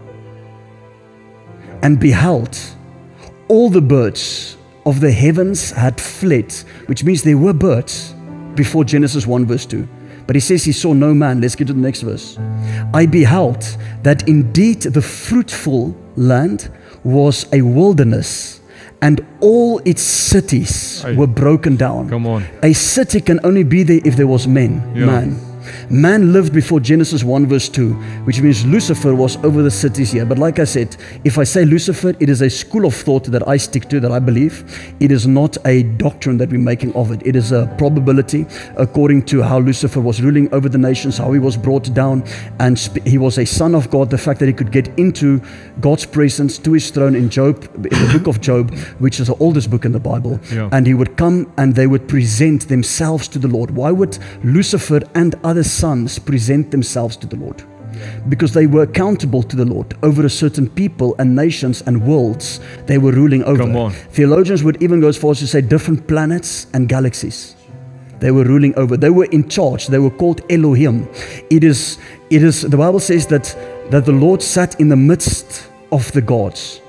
and beheld, all the birds of the heavens had fled, which means there were birds before Genesis 1 verse 2. But he says he saw no man. Let's get to the next verse. I beheld that indeed the fruitful land was a wilderness, and all its cities Aye. were broken down. Come on. A city can only be there if there was man. Man lived before Genesis 1 verse 2, which means Lucifer was over the cities here. But like I said, if I say Lucifer, it is a school of thought that I stick to, that I believe. It is not a doctrine that we're making of it. It is a probability according to how Lucifer was ruling over the nations, how he was brought down, and he was a son of God. The fact that he could get into God's presence, to his throne in Job, in the book of Job, which is the oldest book in the Bible. Yeah. And he would come and they would present themselves to the Lord. Why would Lucifer and other sons present themselves to the Lord? Because they were accountable to the Lord over a certain people and nations and worlds they were ruling over. Come on. Theologians would even go as far as to say different planets and galaxies they were ruling over. They were in charge. They were called Elohim. It is the Bible says that the Lord sat in the midst of the gods.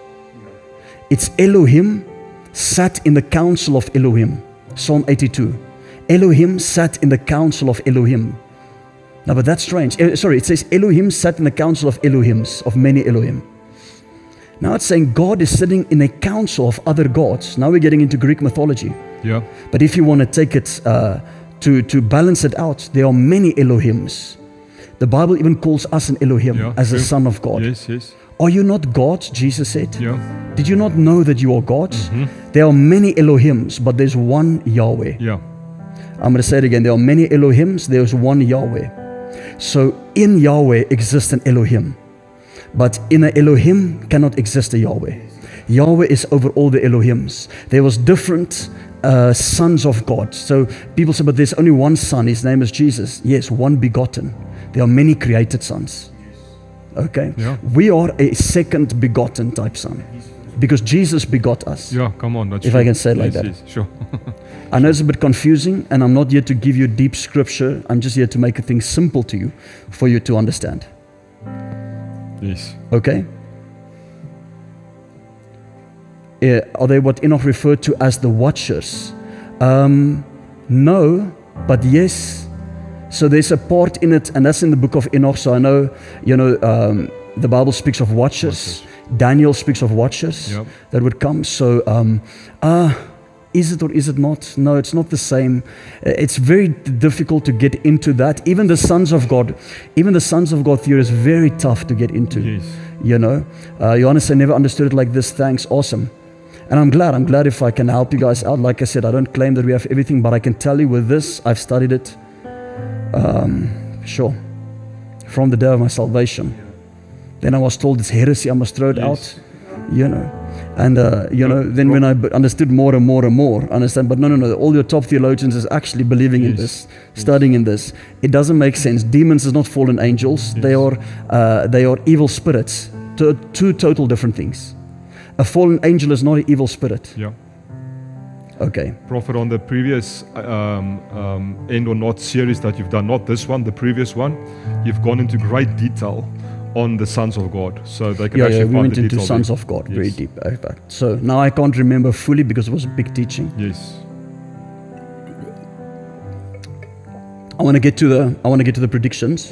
It's Elohim sat in the council of Elohim. Psalm 82. Elohim sat in the council of Elohim. Now, but that's strange. It says Elohim sat in the council of Elohims, of many Elohim. Now it's saying God is sitting in a council of other gods. Now we're getting into Greek mythology. Yeah. But if you want to take it to balance it out, there are many Elohims. The Bible even calls us an Elohim as a son of God. Yes. Are you not God? Jesus said. Yeah. Did you not know that you are God? There are many Elohims, but there's one Yahweh. Yeah. I'm going to say it again. There are many Elohims, there's one Yahweh. So in Yahweh exists an Elohim. But in an Elohim cannot exist a Yahweh. Yahweh is over all the Elohims. There was different sons of God. So people say, but there's only one son. His name is Jesus. Yes, one begotten. There are many created sons. Okay? Yeah. We are a second begotten type son. Because Jesus begot us. Yeah, come on. That's If true. I can say it like Yes, that. yes, sure. I know it's a bit confusing, and I'm not here to give you deep scripture. I'm just here to make things simple to you, for you to understand. Yes. Okay? Are they what Enoch referred to as the watchers? No, but yes. So there's a part in it, and that's in the book of Enoch. So I know, the Bible speaks of watchers. Daniel speaks of watchers Yep. that would come. So, is it or is it not? No, it's not the same. It's very difficult to get into that. Even the sons of God theory is very tough to get into. Yes. Johannes, I never understood it like this. Thanks, awesome. And I'm glad if I can help you guys out. Like I said, I don't claim that we have everything, but I can tell you with this, I've studied it. Sure. From the day of my salvation. Then I was told it's heresy, I must throw it Yes. out. And then when I understood more and more and more, but no, all your top theologians is actually believing in Yes. this, studying in this. It doesn't make sense. Demons is not fallen angels. Yes. They are evil spirits. Two total different things. A fallen angel is not an evil spirit. Yeah. Okay. Prophet, on the previous End or Not series that you've done, not this one, the previous one, you've gone into great detail on the sons of God. So they can actually we find went the into detail sons there. of God Yes. very deep. So now I can't remember fully because it was a big teaching. Yes. I want to get to the predictions.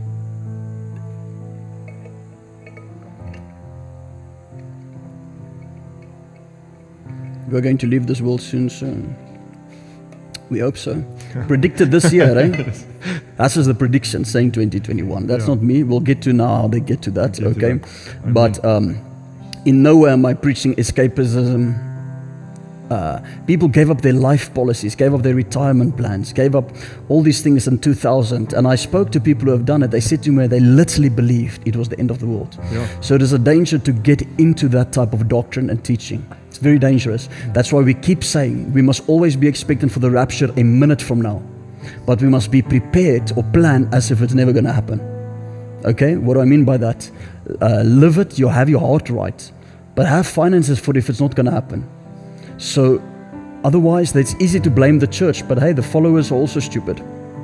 We're going to leave this world soon. We hope so. Predicted this year, eh? That's just the prediction saying 2021. That's Yeah. not me. We'll get to now how they get to that, Get to okay? that. But in nowhere am I preaching escapism. People gave up their life policies, gave up their retirement plans, gave up all these things in 2000. And I spoke to people who have done it. They said to me they literally believed it was the end of the world. Yeah. So there's a danger to get into that type of doctrine and teaching. It's very dangerous. That's why we keep saying we must always be expectant for the rapture a minute from now. But we must be prepared or plan as if it's never going to happen. Okay? What do I mean by that? Live it, you have your heart right. But have finances for it if it's not going to happen. So otherwise, it's easy to blame the church. But hey, the followers are also stupid.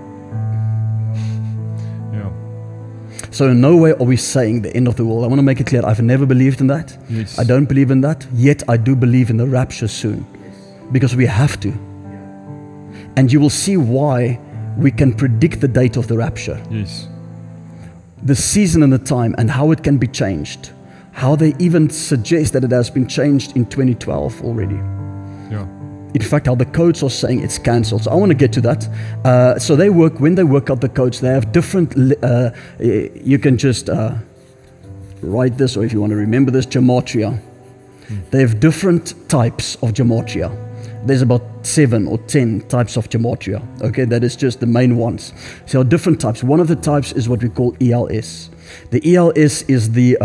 Yeah. So in no way are we saying the end of the world. I want to make it clear. I've never believed in that. Yes. I don't believe in that. Yet I do believe in the rapture soon. Because we have to. And you will see why we can predict the date of the rapture. Yes. The season and the time and how it can be changed. How they even suggest that it has been changed in 2012 already. Yeah. In fact, how the codes are saying it's cancelled. So I want to get to that. So when they work out the codes, they have different, you can just write this, or if you want to remember this, gematria. They have different types of gematria. There's about 7 or 10 types of gematria. Okay, that is just the main ones. So different types. One of the types is what we call ELS. The ELS is the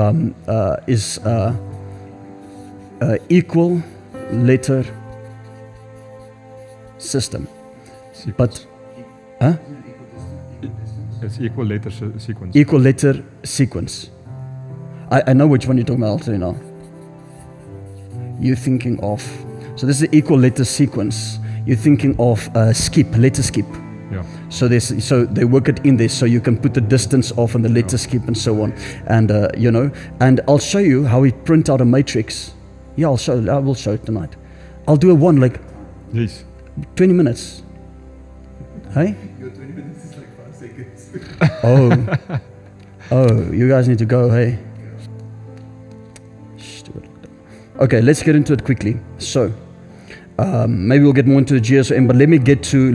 equal letter system. Sequence. But It's equal letter sequence. equal letter sequence. I know which one you're talking about. I'll tell you now. You're thinking of, so this is the equal letter sequence. You're thinking of letter skip. Yeah. So they work it in this, so you can put the distance off and the letter skip and so on. And and I'll show you how we print out a matrix. Yeah, I will show it tonight. I'll do a one like Yes. 20 minutes. Hey? Your 20 minutes is like 5 seconds. Oh, you guys need to go, hey? Stupid. Okay, let's get into it quickly. So, maybe we'll get more into the GSM, but let me get to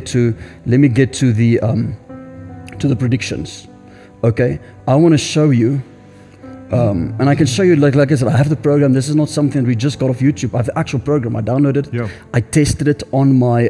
the predictions. Okay, I want to show you, and I can show you like I said, I have the program. This is not something we just got off YouTube. I have the actual program. I downloaded it. Yeah. I tested it on my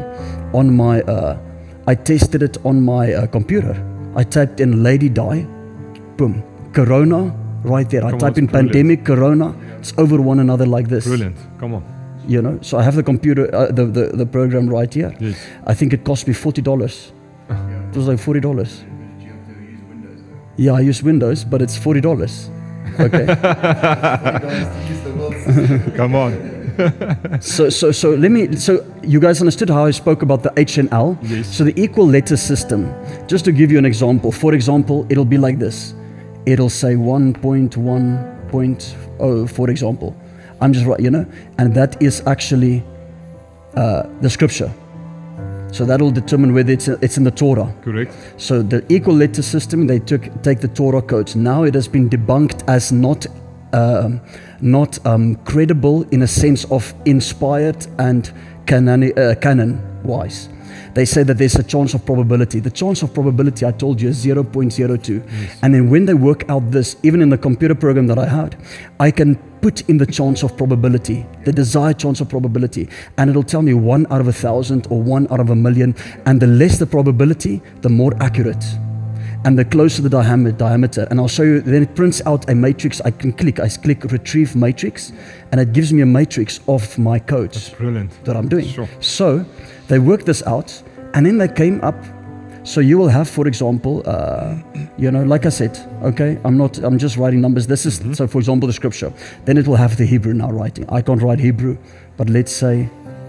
computer. I typed in Lady Di, boom, Corona, right there. I Come on, type in it's brilliant. pandemic, Corona. It's over one another like this. Brilliant. Come on. So I have the computer, the program right here. Yes. I think it cost me $40. It was like $40. Did you have to use Windows though? Yeah, I use Windows, but it's $40. Okay. $40 to use the world Come on. So let me. So you guys understood how I spoke about the H and L. Yes. So the equal letter system. Just to give you an example. For example, it'll be like this. It'll say 1.1.0. For example, I'm just right, and that is actually the scripture. So that will determine whether it's in the Torah. Correct. So the equal letter system, they take the Torah codes. Now it has been debunked as not credible in a sense of inspired and canon-wise. They say that there's a chance of probability. The chance of probability, I told you, is 0.02. Yes. And then when they work out this, even in the computer program that I had, I can put in the chance of probability, the desired chance of probability, and it'll tell me 1 out of 1,000 or 1 out of 1,000,000. And the less the probability, the more accurate. And the closer the diameter. And I'll show you, then it prints out a matrix. I click retrieve matrix, and it gives me a matrix of my codes Brilliant. that I'm doing. Sure. So they worked this out, and then they came up. So you will have, for example, like I said, okay, I'm just writing numbers. This is, so for example, the scripture. Then it will have the Hebrew now writing. I can't write Hebrew, but let's say,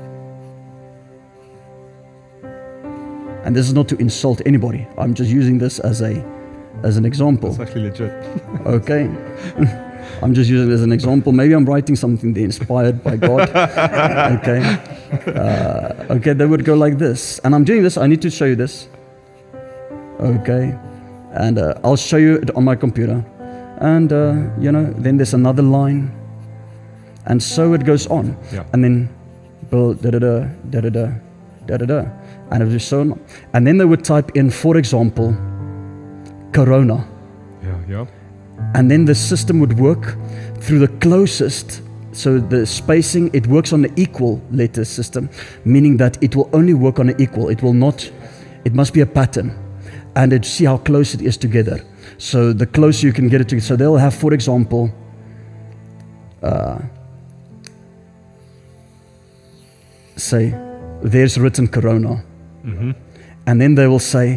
and this is not to insult anybody. I'm just using this as an example. It's actually legit. Okay. I'm just using it as an example. Maybe I'm writing something there inspired by God. Okay. Okay, they would go like this. And I'm doing this. I need to show you this. Okay. And I'll show you it on my computer. And, then there's another line. And so it goes on. Yeah. And then, da-da-da, da-da-da, da-da-da. And it was so on. And then they would type in, for example, Corona. Yeah. And then the system would work through the closest. So the spacing, it works on the equal letter system, meaning that it will only work on an equal. It must be a pattern. And it see how close it is together. So the closer you can get it together. So they'll have, for example, say, there's written Corona. Mm-hmm. And then they will say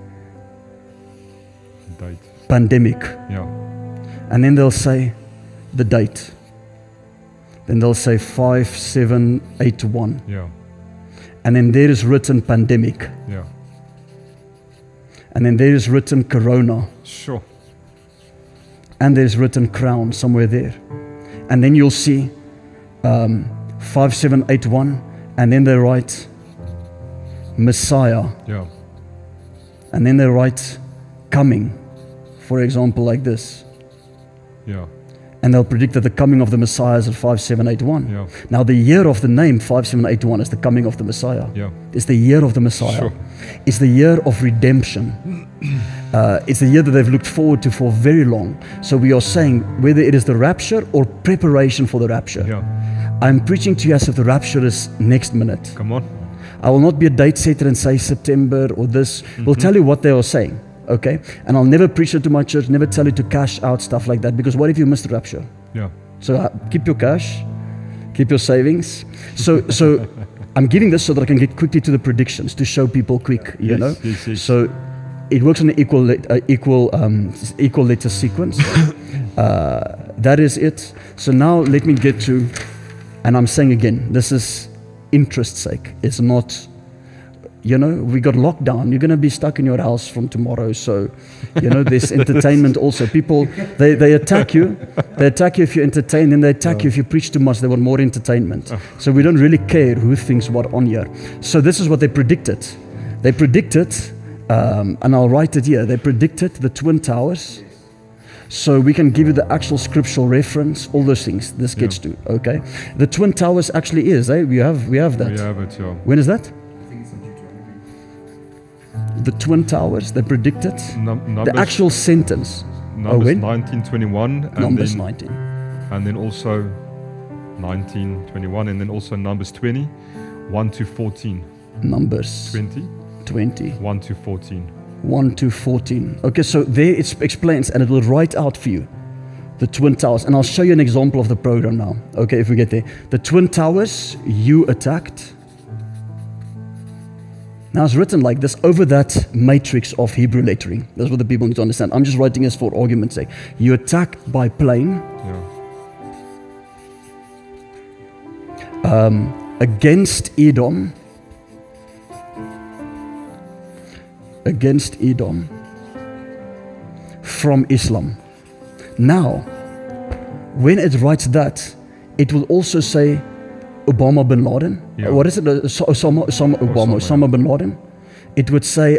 Date. pandemic. Yeah. And then they'll say the date. Then they'll say 5781. Yeah. And then there is written pandemic. Yeah. And then there is written Corona. Sure. And there's written crown somewhere there. And then you'll see 5781. And then they write Messiah. Yeah. And then they write coming. For example, like this. Yeah. And they'll predict that the coming of the Messiah is at 5781. Yeah. Now the year of the name 5781 is the coming of the Messiah. Yeah. It's the year of the Messiah. Sure. It's the year of redemption. It's the year that they've looked forward to for very long. So we are saying whether it is the rapture or preparation for the rapture. Yeah. I'm preaching to you as if the rapture is next minute. Come on. I will not be a date setter and say September or this. We'll tell you what they are saying. Okay? And I'll never preach it to my church, never tell you to cash out stuff like that, because what if you miss the rapture? Yeah. So keep your cash, keep your savings. So I'm giving this so that I can get quickly to the predictions to show people quick, you know. Yes. So it works on an equal letter sequence. That is it. So now let me get to, and I'm saying again, this is interest's sake. It's not, we got lockdown. You're going to be stuck in your house from tomorrow. So, there's entertainment also. People, they attack you. They attack you if you entertain, and they attack you if you preach too much. They want more entertainment. So we don't really care who thinks what on here. So this is what they predicted. They predicted, and I'll write it here. They predicted the Twin Towers. So we can give you the actual scriptural reference, all those things this gets to, okay? The Twin Towers actually is, we have that. We have it, yeah. When is that? I think it's in Deuteronomy. The Twin Towers, they predicted. Numbers, The actual sentence. Numbers when? 1921. And Numbers then, 19. And then also 1921. And then also Numbers 20, 1 to 14. Numbers 20, 1 to 14. 1 to 14. Okay, so there it explains, and it will write out for you the Twin Towers. And I'll show you an example of the program now, okay, if we get there. The Twin Towers you attacked. Now it's written like this over that matrix of Hebrew lettering. That's what the people need to understand. I'm just writing this for argument's sake. You attacked by plane. Yeah. against Edom. Against Edom from Islam. Now, when it writes that, it will also say Obama bin Laden. Yeah. What is it? Osama bin Laden. It would say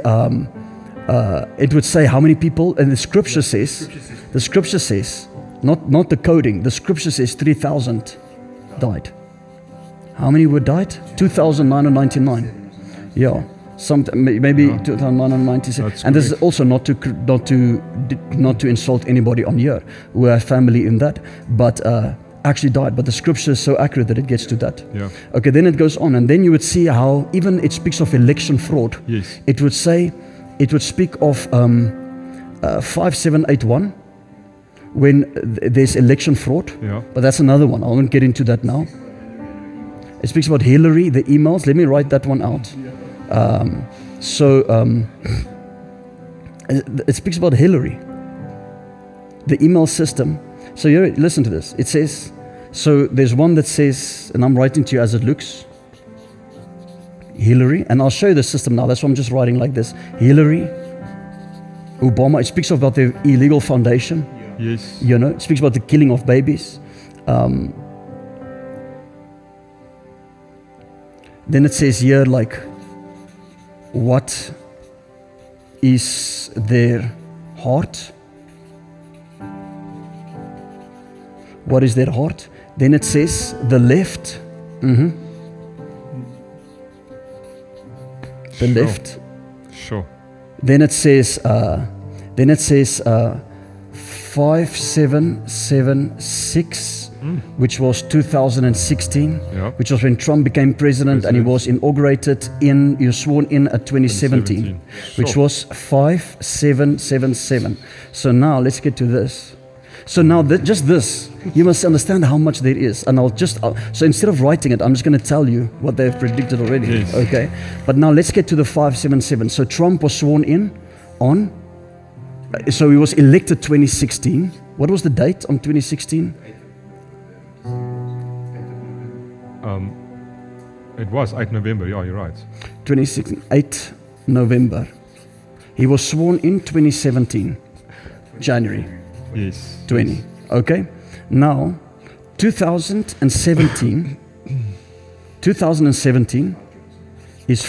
how many people, and the scripture says, not the coding, the scripture says 3,000 died. How many were died? 2,999. Yeah. Maybe 2,996, and this is also not to insult anybody on here who have family in that, but actually died. But the scripture is so accurate that it gets to that. Yeah. Okay, then it goes on, and then you would see how even it speaks of election fraud. Yes. It would speak of 5781 when there's election fraud. Yeah. But that's another one. I won't get into that now. It speaks about Hillary, the emails. Let me write that one out. It speaks about Hillary, the email system. So here, listen to this. It says, so there's one that says, and I'm writing to you as it looks, Hillary, and I'll show you the system now. That's why I'm just writing like this. Hillary, Obama. It speaks about the illegal foundation. Yes. You know, it speaks about the killing of babies. Then it says here, like, what is their heart? What is their heart? Then it says the left. The left. Sure. Then it says 5776, which was 2016, Yeah. which was when Trump became president, and he was inaugurated he was sworn in at 2017, which Sure. was 5777. So now let's get to this. So now just this, you must understand how much there is. And so instead of writing it, I'm just going to tell you what they've predicted already. Yes. Okay. But now let's get to the 577. So Trump was sworn in on, so he was elected 2016. What was the date on 2016? It was 8 November. Yeah, you're right. 2016, 8 November. He was sworn in 2017, January Yes. 20. Okay. Now, 2017 is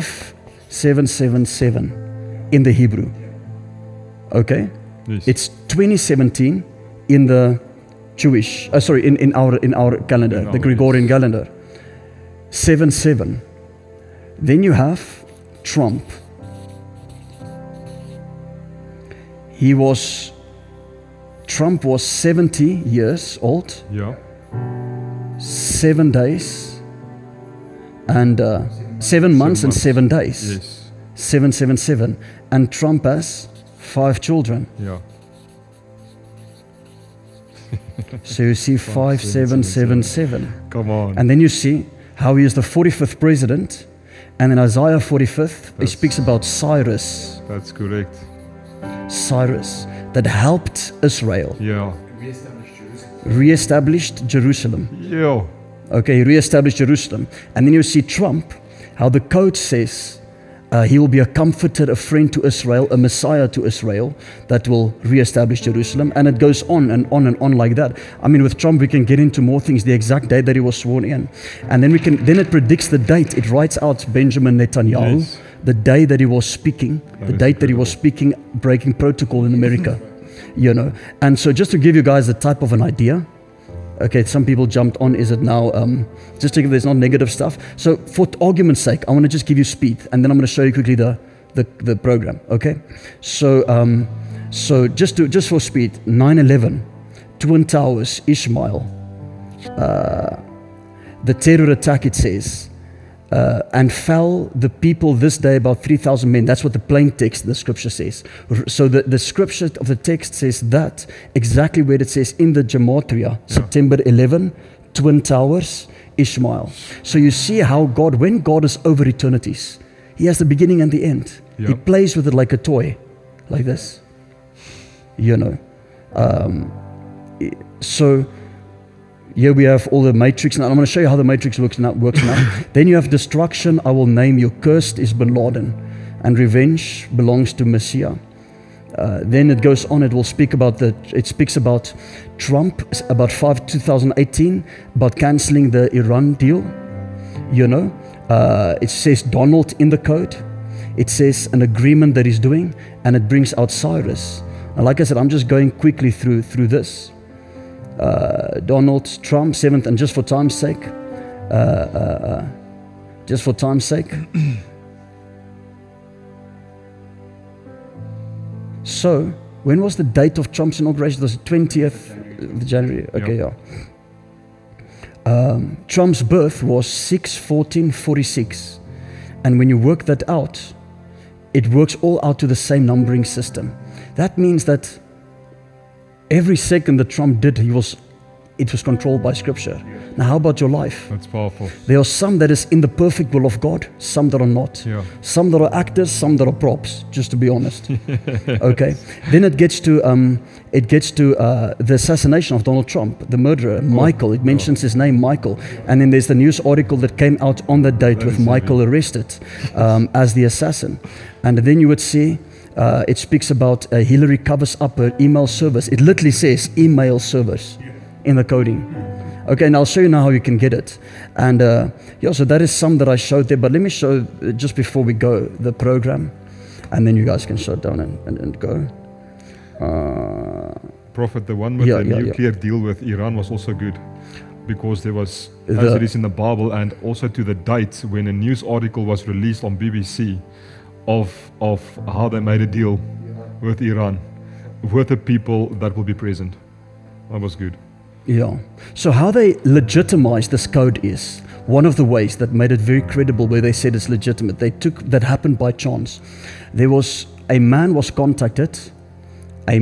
5777 in the Hebrew. Okay. Yes. It's 2017 in the Jewish, in our calendar, the Gregorian calendar. 77. Then you have Trump. Trump was 70 years old, Yeah. 7 days, and 7 months and 7 days. Yes. 777. And Trump has 5 children. Yeah. So you see 5777. Come on. And then you see how he is the 45th president. And in Isaiah 45th, he speaks about Cyrus. That's correct. Cyrus, that helped Israel, Yeah. re-established Jerusalem. Yeah. Okay, re-established Jerusalem. And then you see Trump, how the code says he will be a comforter, a friend to Israel, a Messiah to Israel that will re-establish Jerusalem. And it goes on and on and on like that. I mean, with Trump, we can get into more things, the exact date that he was sworn in. And then then it predicts the date. It writes out Benjamin Netanyahu, Yes. the day that he was speaking, the is date that he was speaking, breaking protocol in America, you know. And so just to give you guys a type of an idea, okay, some people jumped on, is it now, just to give, there's not negative stuff. So for argument's sake, I want to just give you speed, and then I'm going to show you quickly the program, okay? So just for speed, 9/11, Twin Towers, Ishmael, the terror attack, it says, and fell the people this day about 3,000 men. That's what the plain text, the scripture says. So the scripture of the text says that exactly where it says in the gematria, September 11, Twin Towers, Ishmael. So you see how God, when God is over eternities, He has the beginning and the end. Yeah. He plays with it like a toy, like this. You know. So Here we have all the matrix. Now I'm going to show you how the matrix works now. Then you have destruction. I will name you. Cursed is Bin Laden, and revenge belongs to Messiah. Then it goes on. It will speak about it speaks about Trump, about 2018, about canceling the Iran deal. You know, it says Donald in the code. It says an agreement that he's doing, and it brings out Cyrus. And like I said, I'm just going quickly through this. Donald Trump, 7th, and just for time's sake, So, when was the date of Trump's inauguration? It was the 20th of January. Okay, Yep. yeah. Trump's birth was 6/14/46, and when you work that out, it works all out to the same numbering system. That means that every second that Trump did, it was controlled by Scripture. Now, how about your life? That's powerful. There are some that is in the perfect will of God, some that are not. Yeah. Some that are actors, some that are props, just to be honest. Okay. Then it gets to the assassination of Donald Trump, the murderer, Michael. It mentions his name, Michael. And then there's the news article that came out on that date with Michael arrested as the assassin. And then you would see it speaks about Hillary covers up her email service. It literally says email service in the coding. Okay, and I'll show you now how you can get it. And yeah, so that is some that I showed there. But let me show, just before we go, the program. And then you guys can shut down and go. Prophet, the one with the nuclear deal with Iran was also good. Because there was, as it is in the Bible, and also to the date when a news article was released on BBC of how they made a deal with Iran, with the people that will be present. That was good. Yeah. So how they legitimize this code is one of the ways that made it very credible, where they said it's legitimate. That happened by chance. There was a man was contacted, a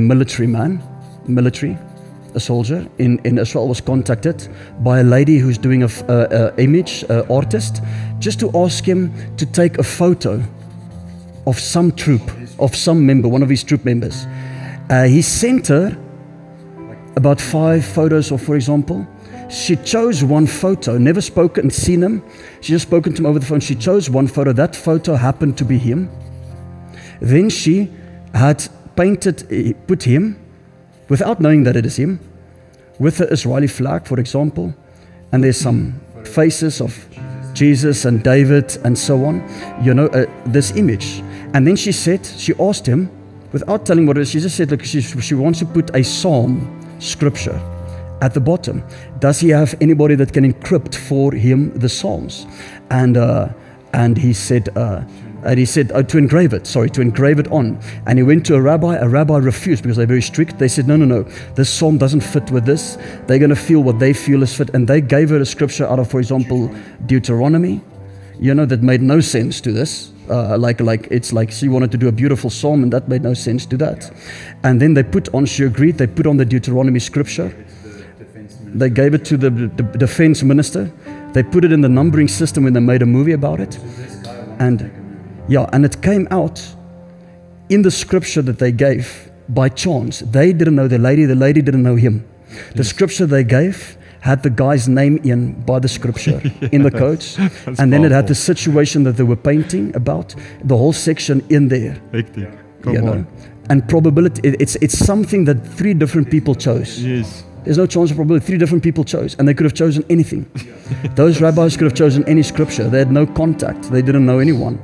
a soldier in Israel was contacted by a lady who's doing a image artist, just to ask him to take a photo of some troop, of some member, one of his troop members. He sent her about 5 photos, or for example, she chose one photo, never spoken, seen him. She just spoken to him over the phone. She chose one photo. That photo happened to be him. Then she had put him, without knowing that it is him, with the Israeli flag, for example. And there's some faces of Jesus and David and so on, you know, this image. And then she asked him, without telling what it is, she just said, look, she wants to put a psalm scripture at the bottom. Does he have anybody that can encrypt for him the psalms? And he said to engrave it on. And he went to a rabbi refused because they're very strict. They said, no, this psalm doesn't fit with this. They're going to feel what they feel is fit. And they gave her a scripture out of, for example, Deuteronomy, you know, that made no sense to this. It's like she wanted to do a beautiful psalm, and that made no sense to that. And then she agreed, they put on the Deuteronomy scripture. They gave it to the defense minister. They put it in the numbering system when they made a movie about it. And it came out in the scripture that they gave by chance. They didn't know the lady didn't know him. The scripture they gave had the guy's name in by the scripture in the codes. And then it had the situation that they were painting about, the whole section in there. Hectic. You know? And probability, it's something that 3 different people chose. Yes. There's no chance of probability. 3 different people chose, and they could have chosen anything. Those rabbis could have chosen any scripture. They had no contact. They didn't know anyone.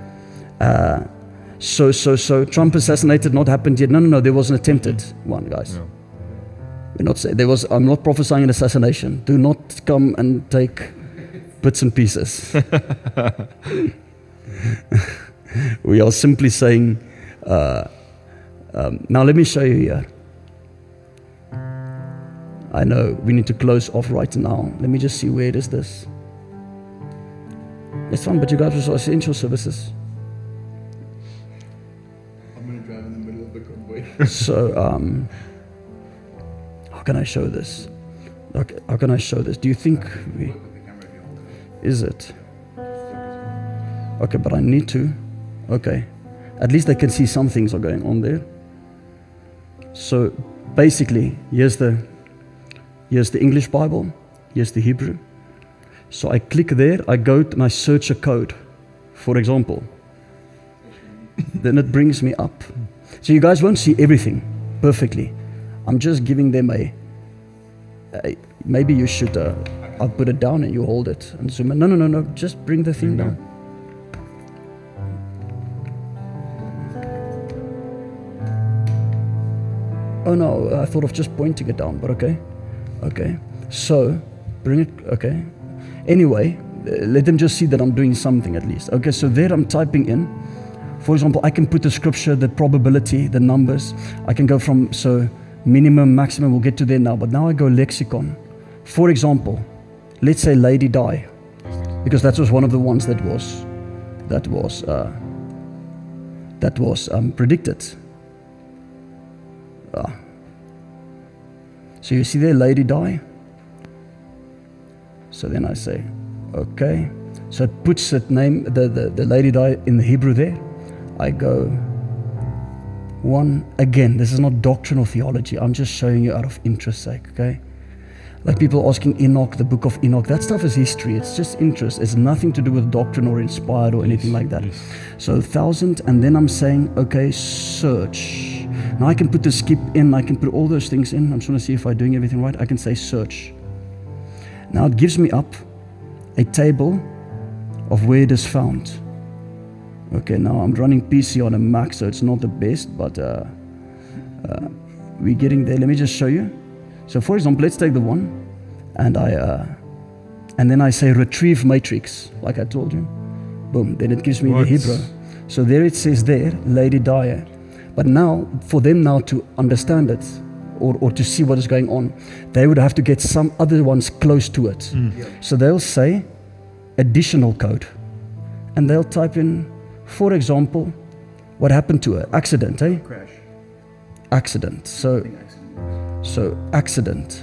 So Trump assassinated not happened yet. No. There was an attempted one, guys. Yeah. We're not saying I'm not prophesying an assassination. Do not come and take bits and pieces. We are simply saying. Now let me show you here. I know we need to close off right now. Let me just see, where is this? It's fun, but you guys are essential services. I'm going to drive in the middle of the convoy. So, how can I show this? How can I show this? Do you think is it? Okay, but I need to. Okay. At least they can see some things are going on there. So basically, here's the English Bible. Here's the Hebrew. So I click there, I go and I search a code, for example. Then it brings me up. So you guys won't see everything perfectly. I'm just giving them maybe you should, I'll put it down and you hold it and zoom in. No, just bring the thing down. Oh no, I thought of just pointing it down, but okay. Okay, so bring it, okay. Anyway, let them just see that I'm doing something at least. Okay, so there I'm typing in. For example, I can put the scripture, the probability, the numbers. I can go from, so minimum, maximum, we'll get to there now. But now I go lexicon. For example, let's say Lady Di, because that was one of the ones that was predicted. So you see there, Lady Di. So then I say, okay. So it puts that name, the Lady Di in the Hebrew there. I go 1 again. This is not doctrine or theology. I'm just showing you out of interest sake, okay? Like people asking Enoch, the book of Enoch, that stuff is history. It's just interest. It's nothing to do with doctrine or inspired or anything like that. So 1,000, and then I'm saying, okay, search. Now I can put the skip in. I can put all those things in. I'm just going to see if I'm doing everything right. I can say search. Now it gives me up a table of where it is found. Okay, now I'm running PC on a Mac, so it's not the best, but we're getting there. Let me just show you. So for example, let's take the one, and then I say retrieve matrix, like I told you. Boom, then it gives me the Hebrew. So there it says there, Lady Di. But now, for them now to understand it, or to see what is going on, they would have to get some other ones close to it. So they'll say additional code, and they'll type in, for example, what happened to her? Accident, eh? Crash. Accident. So accident.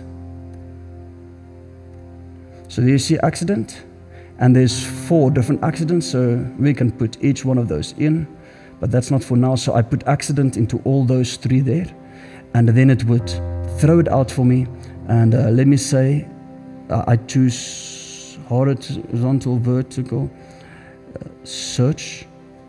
So there you see accident, and there's 4 different accidents, so we can put each one of those in, but that's not for now. So I put accident into all those 3 there, and then it would throw it out for me. And let me say, I choose horizontal, vertical, search.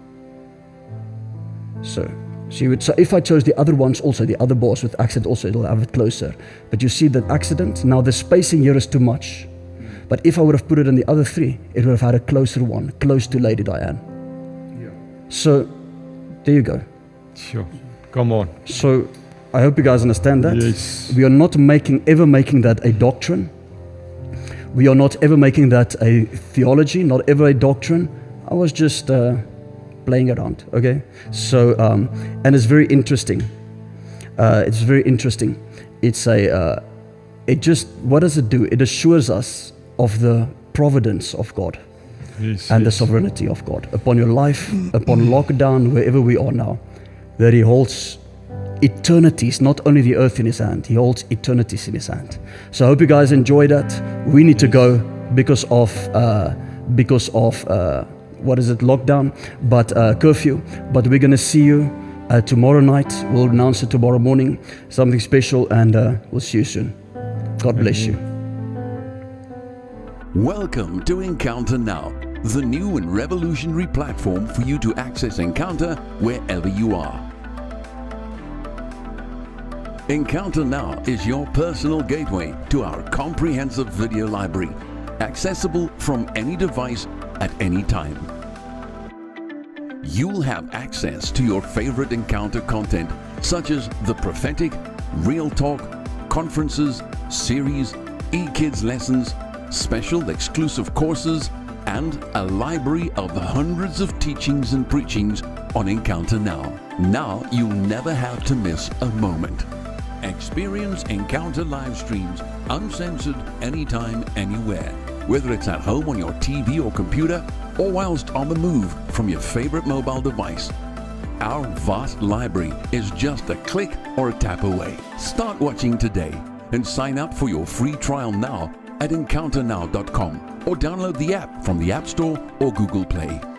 So if I chose the other ones also, the other bars with accident also, it'll have it closer. But you see that accident, now the spacing here is too much. But if I would have put it in the other 3, it would have had a closer one, close to Lady Diane. Yeah. So there you go. Sure. Come on. So I hope you guys understand that. Yes. We are not ever making that a doctrine. We are not ever making that a theology, not ever a doctrine. I was just playing around, okay? So, and it's very interesting. It's very interesting. It's what does it do? It assures us of the providence of God and the sovereignty of God upon your life, upon lockdown, wherever we are now, that He holds eternities, not only the earth in His hand, He holds eternities in His hand. So I hope you guys enjoy that. We need to go because of lockdown, but curfew. But we're going to see you tomorrow night. We'll announce it tomorrow morning, something special, and we'll see you soon. God bless you. Welcome to Encounter Now, the new and revolutionary platform for you to access Encounter wherever you are. Encounter Now is your personal gateway to our comprehensive video library, accessible from any device at any time. You'll have access to your favorite Encounter content, such as the prophetic, real talk, conferences, series, e-kids lessons, special exclusive courses, and a library of the hundreds of teachings and preachings on Encounter Now. Now you'll never have to miss a moment. Experience Encounter live streams, uncensored, anytime, anywhere. Whether it's at home on your TV or computer, or whilst on the move from your favorite mobile device. Our vast library is just a click or a tap away. Start watching today and sign up for your free trial now at encounternow.com or download the app from the App Store or Google Play.